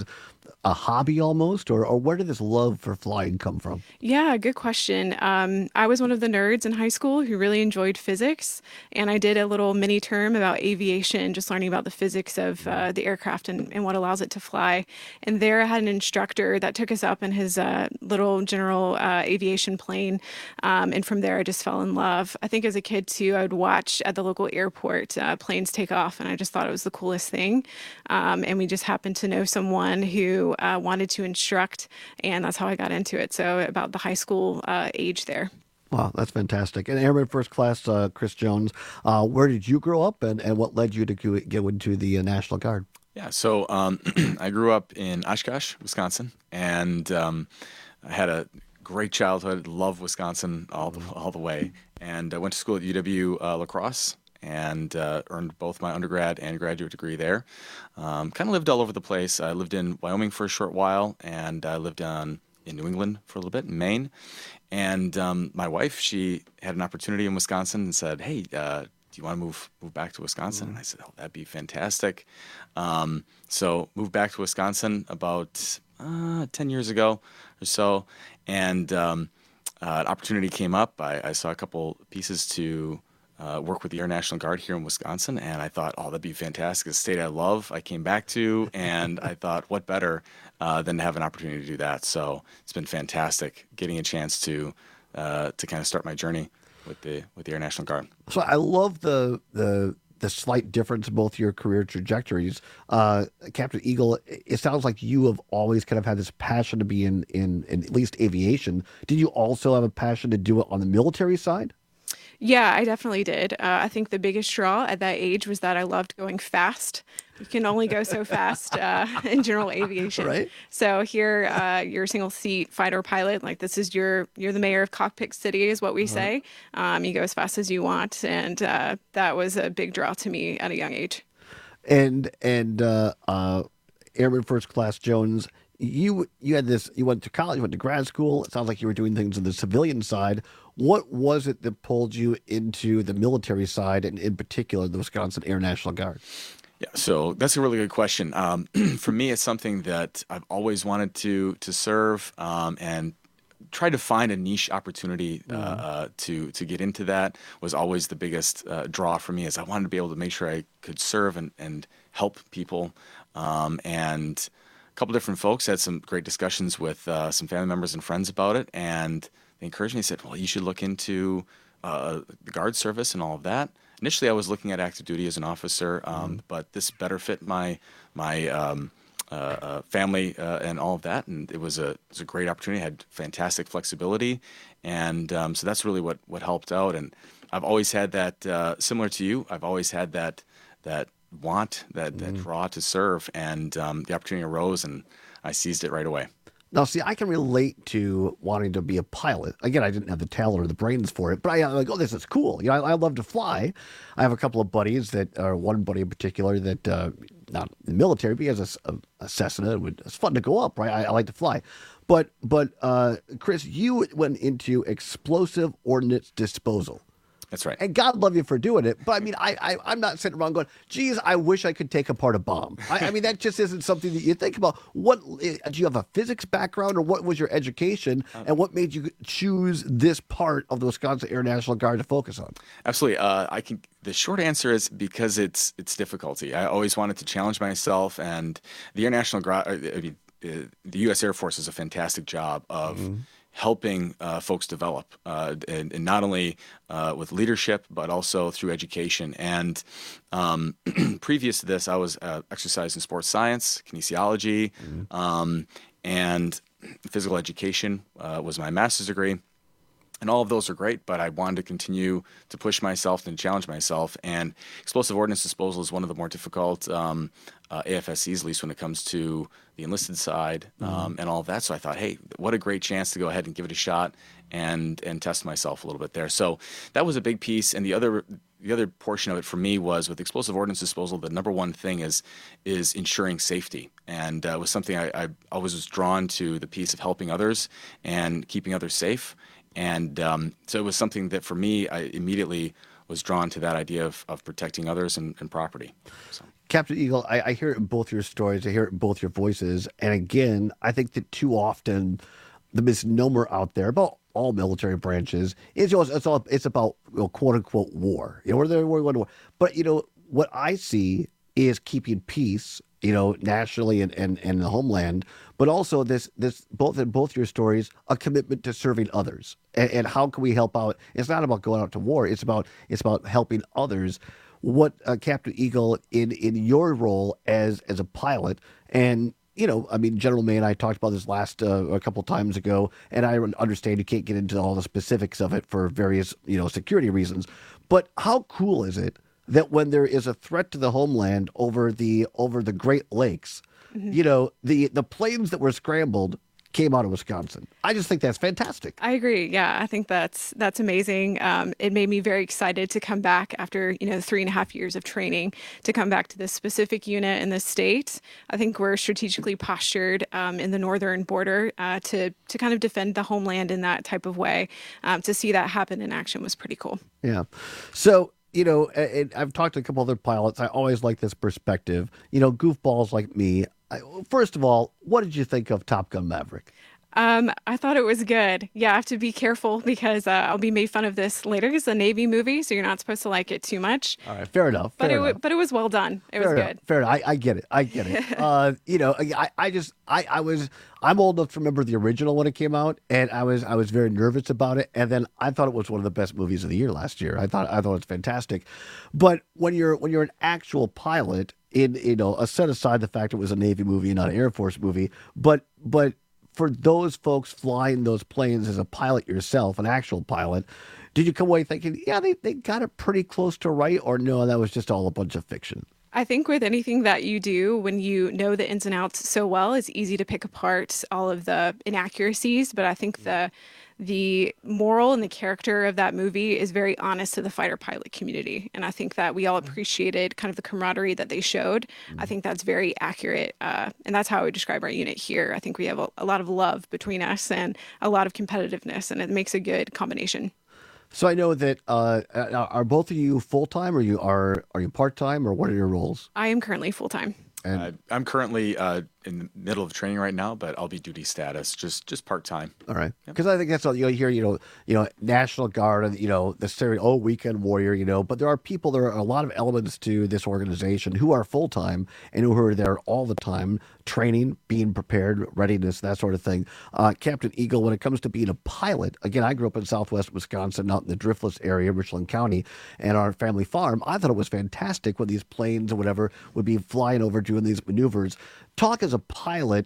a hobby almost, or where did this love for flying come from? Yeah, good question. I was one of the nerds in high school who really enjoyed physics, and I did a little mini term about aviation, just learning about the physics of the aircraft and what allows it to fly. And there I had an instructor that took us up in his little general aviation plane, and from there I just fell in love. I think as a kid too, I would watch at the local airport planes take off, and I just thought it was the coolest thing. And we just happened to know someone who wanted to instruct, and that's how I got into it. So about the high school age there. Wow, that's fantastic. And Airman First Class Chris Jones, where did you grow up, and what led you to get into the National Guard? Yeah, so I grew up in Oshkosh, Wisconsin, and I had a great childhood, loved Wisconsin all the way, and I went to school at UW La Crosse, and earned both my undergrad and graduate degree there. Kind of lived all over the place. I lived in Wyoming for a short while, and I lived in New England for a little bit, in Maine. And my wife, she had an opportunity in Wisconsin and said, hey, do you want to move back to Wisconsin? And I said, oh, that'd be fantastic. So moved back to Wisconsin about 10 years ago or so, and an opportunity came up. I saw a couple pieces to work with the Air National Guard here in Wisconsin, and I thought, oh, that'd be fantastic. It's a state I love, I came back to, and I thought, what better than to have an opportunity to do that? So it's been fantastic getting a chance to kind of start my journey with the Air National Guard. So I love the slight difference in both your career trajectories. Captain Eagle, it sounds like you have always kind of had this passion to be in at least aviation. Did you also have a passion to do it on the military side? Yeah, I definitely did. I think the biggest draw at that age was that I loved going fast. You can only go so fast in general aviation. Right. So here, you're a single seat fighter pilot. Like you're the mayor of Cockpit City is what we say. You go as fast as you want. And that was a big draw to me at a young age. And Airman First Class Jones, you had this, you went to college, you went to grad school. It sounds like you were doing things on the civilian side. What was it that pulled you into the military side, and in particular, the Wisconsin Air National Guard? Yeah, so that's a really good question. For me, it's something that I've always wanted to serve and try to find a niche opportunity to get into that was always the biggest draw for me, is I wanted to be able to make sure I could serve and help people. And a couple different folks had some great discussions with some family members and friends about it, and they encouraged me. They said, well, you should look into the Guard service and all of that. Initially, I was looking at active duty as an officer, but this better fit my family and all of that, and it was a great opportunity. I had fantastic flexibility, and so that's really what helped out. And I've always had that, similar to you, I've always had that want, that draw to serve, and the opportunity arose, and I seized it right away. Now, see, I can relate to wanting to be a pilot. Again, I didn't have the talent or the brains for it, but I'm like, oh, this is cool. You know, I love to fly. I have a couple of buddies one buddy in particular that, not in the military, but he has a Cessna. It's fun to go up, right? I like to fly. But Chris, you went into explosive ordnance disposal. That's right. And God love you for doing it. But I mean, I'm not sitting around going, geez, I wish I could take apart a bomb. I mean, that just isn't something that you think about. Do you have a physics background, or what was your education, and what made you choose this part of the Wisconsin Air National Guard to focus on? Absolutely. The short answer is because it's difficulty. I always wanted to challenge myself, and the Air National Guard, the U.S. Air Force does a fantastic job of helping folks develop, and not only with leadership, but also through education. And previous to this, I was exercise and sports science, kinesiology, and physical education was my master's degree. And all of those are great, but I wanted to continue to push myself and challenge myself. And explosive ordnance disposal is one of the more difficult AFSCs, at least when it comes to the enlisted side and all of that. So I thought, hey, what a great chance to go ahead and give it a shot and test myself a little bit there. So that was a big piece. And the other portion of it for me was with explosive ordnance disposal, the number one thing is ensuring safety. And it was something I always was drawn to, the piece of helping others and keeping others safe. And so it was something that for me, I immediately was drawn to that idea of protecting others and property. So. Captain Eagle, I hear it in both your stories. I hear it in both your voices. And again, I think that too often the misnomer out there about all military branches is it's about quote unquote war. We're going to war. But what I see is keeping peace, nationally and in the homeland, but also this both in both your stories, a commitment to serving others. And how can we help out? It's not about going out to war. It's about helping others. What Captain Eagle in your role as a pilot, and General May and I talked about this a couple of times ago, and I understand you can't get into all the specifics of it for various security reasons. But how cool is it that when there is a threat to the homeland over the Great Lakes, the planes that were scrambled came out of Wisconsin? I just think that's fantastic. I agree. Yeah, I think that's amazing. It made me very excited to come back after 3.5 years of training, to come back to this specific unit in the state. I think we're strategically postured in the northern border to kind of defend the homeland in that type of way. To see that happen in action was pretty cool. Yeah. So. And I've talked to a couple other pilots. I always like this perspective. Goofballs like me. First of all, what did you think of Top Gun Maverick? I thought it was good. Yeah, I have to be careful because I'll be made fun of this later. It's a Navy movie, so you're not supposed to like it too much. All right, fair enough. But it was well done. It was good. Fair enough. I get it. I'm old enough to remember the original when it came out, and I was very nervous about it. And then I thought it was one of the best movies of the year last year. I thought it was fantastic. But when you're an actual pilot, set aside the fact it was a Navy movie, not an Air Force movie, but for those folks flying those planes as a pilot yourself, an actual pilot, did you come away thinking, yeah, they got it pretty close to right, or no, that was just all a bunch of fiction? I think with anything that you do, when you know the ins and outs so well, it's easy to pick apart all of the inaccuracies. But I think the moral and the character of that movie is very honest to the fighter pilot community. And I think that we all appreciated kind of the camaraderie that they showed. I think that's very accurate. And that's how I would describe our unit here. I think we have a lot of love between us and a lot of competitiveness, and it makes a good combination. So I know that are both of you full-time, or are you part-time, or what are your roles? I am currently full-time. And I'm currently in the middle of training right now, but I'll be duty status, just part-time. All right. Because I think that's all you hear, National Guard, and, the stereotype, weekend warrior, but there are a lot of elements to this organization who are full-time and who are there all the time, training, being prepared, readiness, that sort of thing. Captain Eagle, when it comes to being a pilot, again, I grew up in Southwest Wisconsin, out in the Driftless area, Richland County, and our family farm. I thought it was fantastic when these planes or whatever would be flying over doing these maneuvers. Talk as a pilot,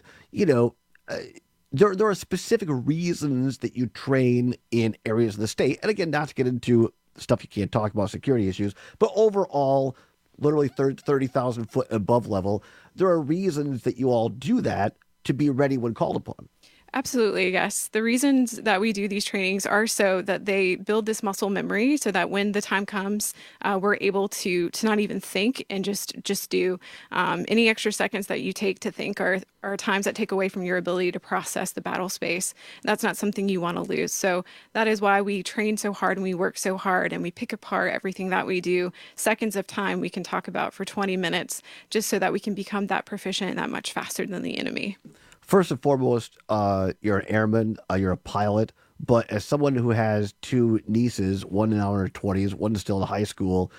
there are specific reasons that you train in areas of the state. And again, not to get into stuff you can't talk about, security issues, but overall, literally 30,000 foot above level, there are reasons that you all do that to be ready when called upon. Absolutely, yes. The reasons that we do these trainings are so that they build this muscle memory so that when the time comes, we're able to not even think and just do. Any extra seconds that you take to think are times that take away from your ability to process the battle space. That's not something you want to lose. So that is why we train so hard and we work so hard and we pick apart everything that we do. Seconds of time we can talk about for 20 minutes just so that we can become that proficient that much faster than the enemy. First and foremost, you're an airman, you're a pilot, but as someone who has two nieces, one now in her 20s, one still in high school,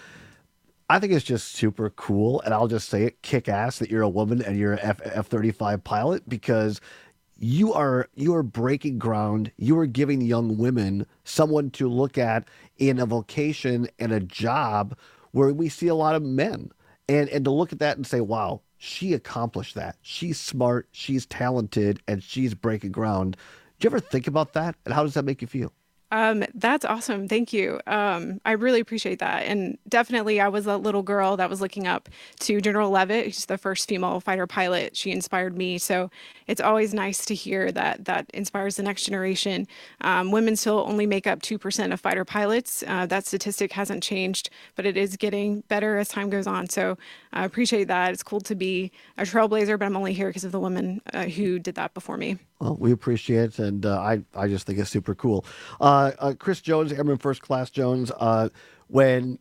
I think it's just super cool, and I'll just say it, kick ass that you're a woman and you're an F-35 pilot, because you are breaking ground. You are giving young women someone to look at in a vocation and a job where we see a lot of men, and to look at that and say, wow, she accomplished that. She's smart, she's talented, and she's breaking ground. Do you ever think about that? And how does that make you feel? That's awesome. Thank you. I really appreciate that. And definitely I was a little girl that was looking up to General Leavitt, who's the first female fighter pilot. She inspired me. So it's always nice to hear that inspires the next generation. Women still only make up 2% of fighter pilots. That statistic hasn't changed, but it is getting better as time goes on. So I appreciate that. It's cool to be a trailblazer, but I'm only here because of the women who did that before me. Well, we appreciate it, and I just think it's super cool. Chris Jones, Airman First Class Jones, when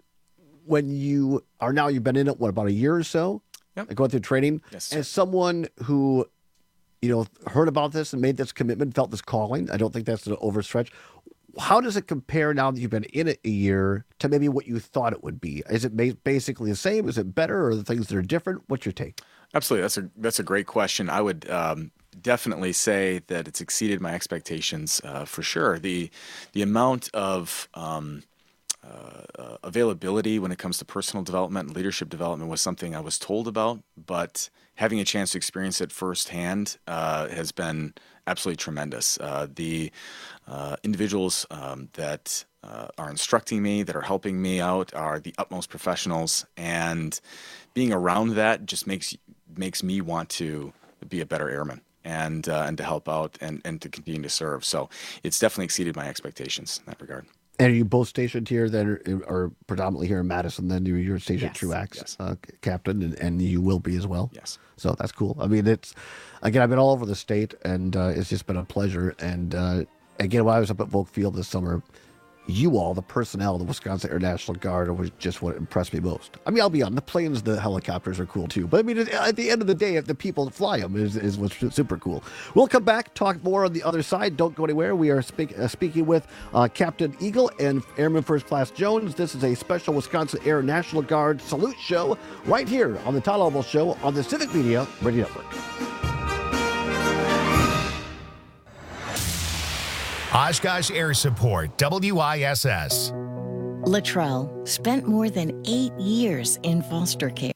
you are now, you've been in it, about a year or so? Yep. Going through training? Yes. As someone who, heard about this and made this commitment, felt this calling, I don't think that's an overstretch. How does it compare now that you've been in it a year to maybe what you thought it would be? Is it basically the same? Is it better, or are the things that are different? What's your take? Absolutely. That's a great question. I would definitely say that it's exceeded my expectations for sure. The amount of availability when it comes to personal development and leadership development was something I was told about, but having a chance to experience it firsthand has been absolutely tremendous. The individuals that are instructing me, that are helping me out, are the utmost professionals, and being around that just makes me want to be a better airman and to help out and to continue to serve. So it's definitely exceeded my expectations in that regard. And are you both stationed here then, or predominantly here in Madison? Then you're stationed at Truax, yes. Captain, and you will be as well? Yes. So that's cool. I mean, I've been all over the state, and it's just been a pleasure. And again, when I was up at Volk Field this summer, you all, the personnel, the Wisconsin Air National Guard, was just what impressed me most. I mean, I'll be honest, the planes, the helicopters are cool too. But I mean, at the end of the day, the people that fly them is what's super cool. We'll come back, talk more on the other side. Don't go anywhere. We are speaking with Captain Eagle and Airman First Class Jones. This is a special Wisconsin Air National Guard salute show right here on the Todd Alba Show on the Civic Media Radio Network. Oshkosh Air Support, WISS. Latrell spent more than 8 years in foster care.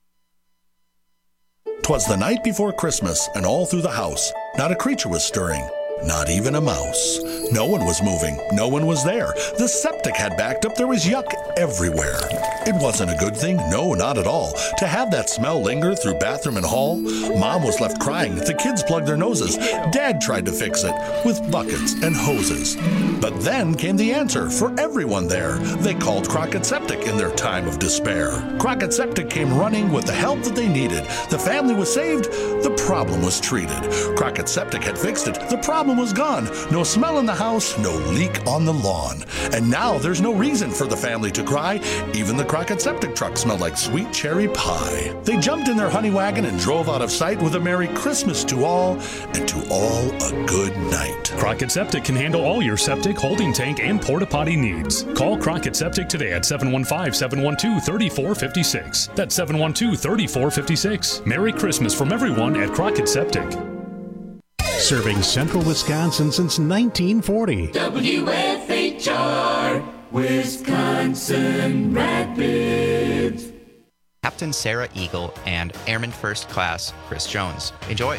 'Twas the night before Christmas, and all through the house, not a creature was stirring. Not even a mouse. No one was moving. No one was there. The septic had backed up. There was yuck everywhere. It wasn't a good thing. No, not at all. To have that smell linger through bathroom and hall. Mom was left crying. The kids plugged their noses. Dad tried to fix it with buckets and hoses. But then came the answer for everyone there. They called Crockett Septic in their time of despair. Crockett Septic came running with the help that they needed. The family was saved. The problem was treated. Crockett Septic had fixed it. The problem was gone. No smell in the house, no leak on the lawn. And now there's no reason for the family to cry. Even the Crockett Septic truck smelled like sweet cherry pie. They jumped in their honey wagon and drove out of sight with a Merry Christmas to all, and to all a good night. Crockett Septic can handle all your septic, holding tank, and porta potty needs. Call Crockett Septic today at 715-712-3456. That's 712-3456. Merry Christmas from everyone at Crockett Septic. Serving central Wisconsin since 1940. WFHR, Wisconsin Rapids. Captain Sarah Eagle and Airman First Class Chris Jones. Enjoy.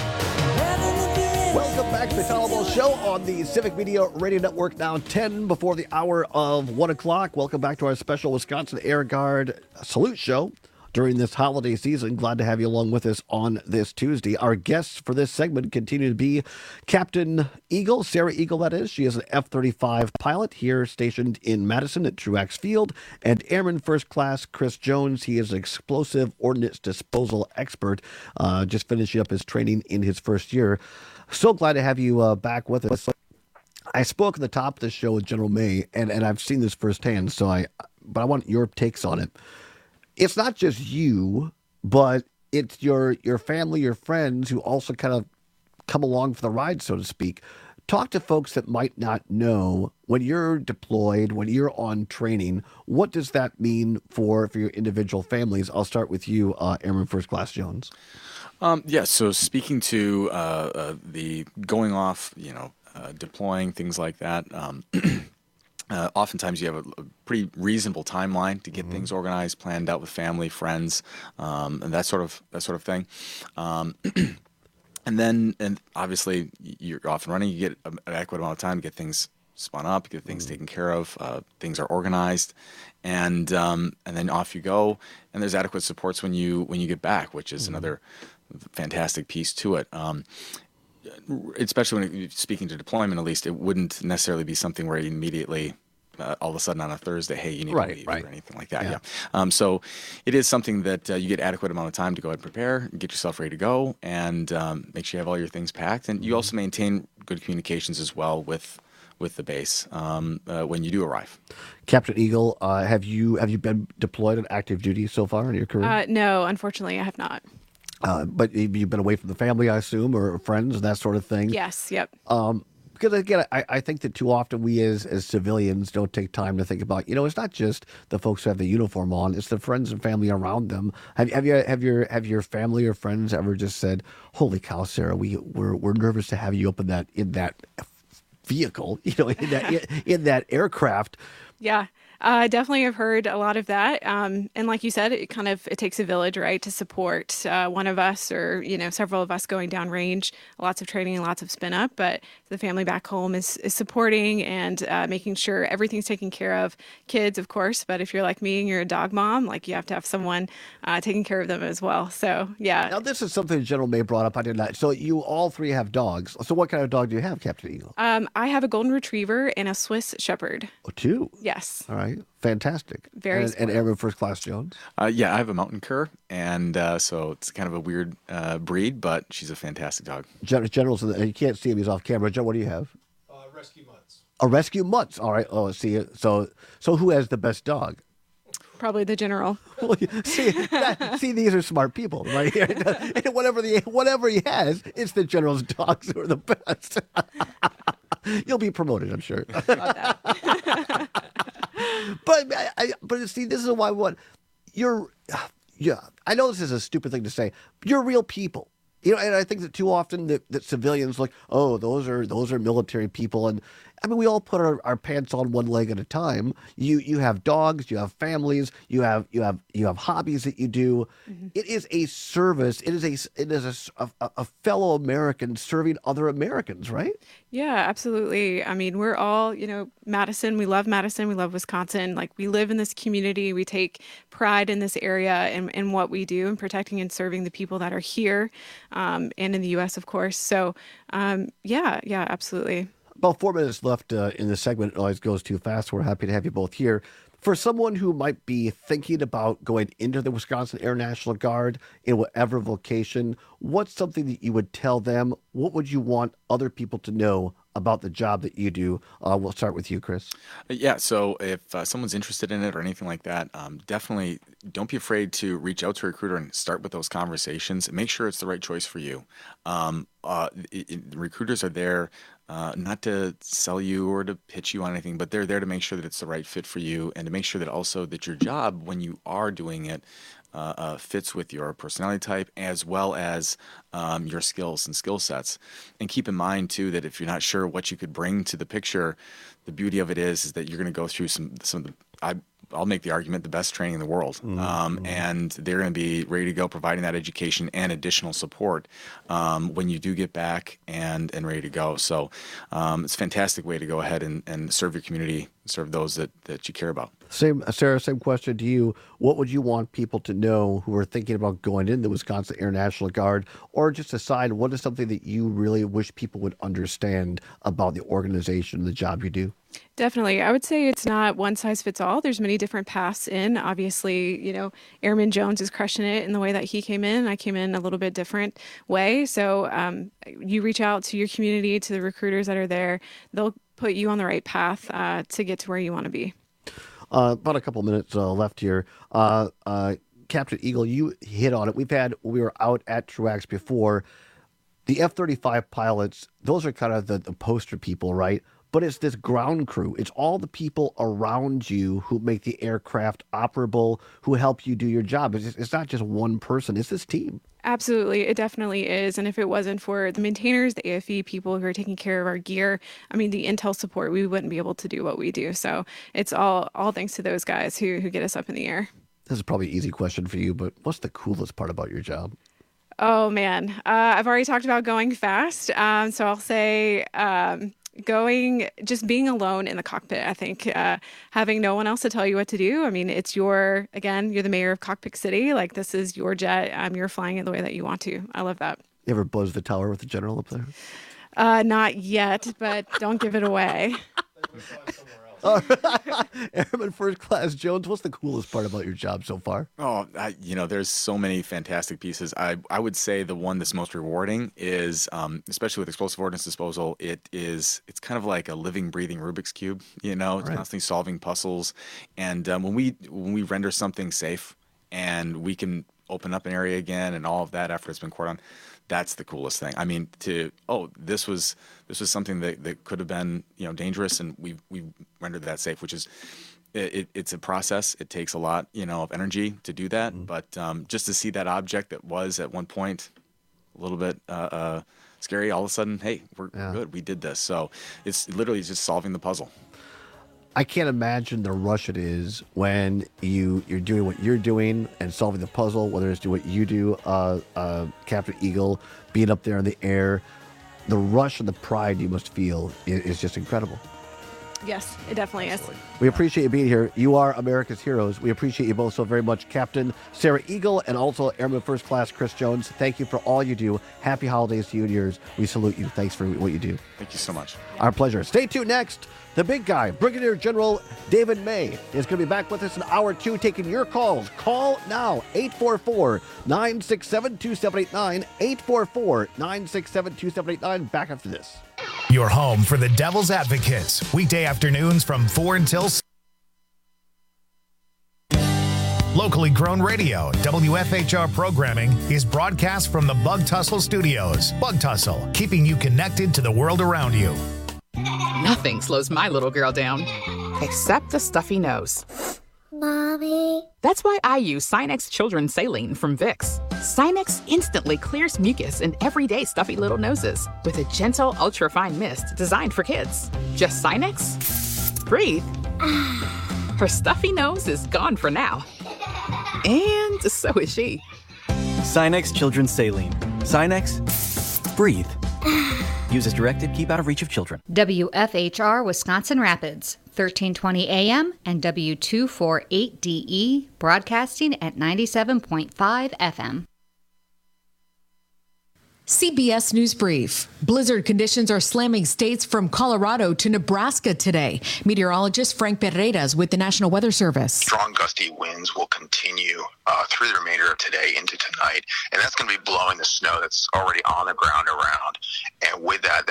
Welcome back to the Todd Alba Show on the Civic Media Radio Network, now 10 before the hour of 1 o'clock. Welcome back to our special Wisconsin Air Guard salute show during this holiday season. Glad to have you along with us on this Tuesday. Our guests for this segment continue to be Captain Eagle, Sarah Eagle, that is. She is an F-35 pilot here stationed in Madison at Truax Field, and Airman First Class Chris Jones. He is an explosive ordnance disposal expert, just finishing up his training in his first year. So glad to have you back with us. I spoke at the top of the show with General May, and I've seen this firsthand, but I want your takes on it. It's not just you, but it's your family, your friends who also kind of come along for the ride, so to speak. Talk to folks that might not know, when you're deployed, when you're on training, what does that mean for your individual families? I'll start with you, Airman First Class Jones. So speaking to the going off, deploying, things like that, oftentimes you have a pretty reasonable timeline to get things organized, planned out with family, friends, and that sort of thing. And obviously you're off and running. You get an adequate amount of time to get things spun up, get things taken care of. Things are organized, and then off you go. And there's adequate supports when you get back, which is another fantastic piece to it. Especially when speaking to deployment, at least, it wouldn't necessarily be something where you immediately, all of a sudden on a Thursday, hey, you need to leave or anything like that. Yeah. So it is something that you get adequate amount of time to go ahead and prepare, get yourself ready to go, and make sure you have all your things packed. And you also maintain good communications as well with the base when you do arrive. Captain Eagle, have you been deployed on active duty so far in your career? No, unfortunately, I have not. But you've been away from the family, I assume, or friends, that sort of thing. Yes, yep. Because, again, I think that too often we as civilians don't take time to think about, it's not just the folks who have the uniform on, it's the friends and family around them. Have your family or friends ever just said, holy cow, Sarah, we're nervous to have you up in that vehicle, in that aircraft? Yeah. Definitely have heard a lot of that. And like you said, it takes a village, right, to support one of us or, several of us going downrange, lots of training and lots of spin up. But the family back home is supporting and making sure everything's taken care of. Kids, of course, but if you're like me and you're a dog mom, you have to have someone taking care of them as well. So, yeah. Now, this is something General May brought up. I did not. So you all three have dogs. So what kind of dog do you have, Captain Eagle? I have a Golden Retriever and a Swiss Shepherd. Oh, two? Yes. All right. Fantastic. And Airman First Class Jones? Yeah, I have a mountain cur, and so it's kind of a weird breed, but she's a fantastic dog. General, you can't see him, he's off camera. General, what do you have? Rescue Mutts. A rescue mutts. All right. Oh, see. So who has the best dog? Probably the general. see, these are smart people, right? And whatever he has, it's the general's dogs who are the best. You'll be promoted, I'm sure. But see, this is why I know this is a stupid thing to say. You're real people. You know, and I think that too often that civilians like, oh, those are military people, and I mean, we all put our pants on one leg at a time. You have dogs, you have families, you have hobbies that you do. Mm-hmm. It is a service. It is a fellow American serving other Americans, right? Yeah, absolutely. I mean, we're all, Madison. We love Madison. We love Wisconsin. Like, we live in this community. We take pride in this area and what we do in protecting and serving the people that are here, and in the U.S., of course. So, yeah, absolutely. About 4 minutes left in the segment. It always goes too fast. We're happy to have you both here. For someone who might be thinking about going into the Wisconsin Air National Guard in whatever vocation, what's something that you would tell them? What would you want other people to know about the job that you do? We'll start with you, Chris. Yeah, so if someone's interested in it or anything like that, definitely don't be afraid to reach out to a recruiter and start with those conversations. Make sure it's the right choice for you. Recruiters are there not to sell you or to pitch you on anything, but they're there to make sure that it's the right fit for you and to make sure that also that your job, when you are doing it, fits with your personality type as well as your skills and skill sets. And keep in mind, too, that if you're not sure what you could bring to the picture, the beauty of it is that you're going to go through some of the, I'll make the argument, the best training in the world. And they're going to be ready to go, providing that education and additional support when you do get back and ready to go. So it's a fantastic way to go ahead and serve your community, serve those that you care about. Sarah, same question to you. What would you want people to know who are thinking about going into the Wisconsin Air National Guard, or just decide what is something that you really wish people would understand about the organization, the job you do? Definitely. I would say it's not one size fits all. There's many different paths in. Obviously, Airman Jones is crushing it in the way that he came in. I came in a little bit different way. So you reach out to your community, to the recruiters that are there. They'll put you on the right path to get to where you want to be. About a couple minutes left here. Captain Eagle, you hit on it. We were out at Truax before. The F-35 pilots, those are kind of the poster people, right? But it's this ground crew. It's all the people around you who make the aircraft operable, who help you do your job. It's not just one person. It's this team. Absolutely. It definitely is. And if it wasn't for the maintainers, the AFE people who are taking care of our gear, the intel support, we wouldn't be able to do what we do. So it's all thanks to those guys who get us up in the air. This is probably an easy question for you, but what's the coolest part about your job? Oh, man. I've already talked about going fast. So I'll say just being alone in the cockpit. I think having no one else to tell you what to do. It's you're the mayor of Cockpit City. Like, this is your jet. You're flying it the way that you want to. I love that. You ever buzz the tower with the general up there? Not yet, but don't give it away. Airman First Class Jones, what's the coolest part about your job so far? Oh, there's so many fantastic pieces. I would say the one that's most rewarding is, especially with explosive ordnance disposal, it's kind of like a living, breathing Rubik's Cube. It's constantly solving puzzles. And when we render something safe and we can open up an area again and all of that after it's been poured on, that's the coolest thing. This was something that could have been dangerous, and we rendered that safe, which is it's a process. It takes a lot of energy to do that, but just to see that object that was at one point a little bit scary, all of a sudden, hey, we're good. We did this. So it's literally just solving the puzzle. I can't imagine the rush it is when you're doing what you're doing and solving the puzzle, whether it's doing what you do, Captain Eagle, being up there in the air. The rush and the pride you must feel is just incredible. Yes, it definitely is. We appreciate you being here. You are America's heroes. We appreciate you both so very much, Captain Sarah Eagle and also Airman First Class Chris Jones. Thank you for all you do. Happy holidays to you and yours. We salute you. Thanks for what you do. Thank you so much. Our pleasure. Stay tuned next. The big guy, Brigadier General David May, is going to be back with us in hour 2, taking your calls. Call now, 844-967-2789, 844-967-2789. Back after this. Your home for the Devil's Advocates. Weekday afternoons from 4 until 6. Locally grown radio, WFHR programming is broadcast from the Bug Tussle Studios. Bug Tussle, keeping you connected to the world around you. Nothing slows my little girl down, except the stuffy nose. Mommy. That's why I use Sinex Children's Saline from Vicks. Sinex instantly clears mucus in everyday stuffy little noses with a gentle, ultra-fine mist designed for kids. Just Sinex? Breathe. Her stuffy nose is gone for now. And so is she. Sinex Children's Saline. Sinex, breathe. Use as directed, keep out of reach of children. WFHR Wisconsin Rapids, 1320 AM and W248DE, broadcasting at 97.5 FM. CBS News Brief. Blizzard conditions are slamming states from Colorado to Nebraska today. Meteorologist Frank Perreiras with the National Weather Service. Strong gusty winds will continue through the remainder of today into tonight, and that's going to be blowing the snow that's already on the ground around. And with that,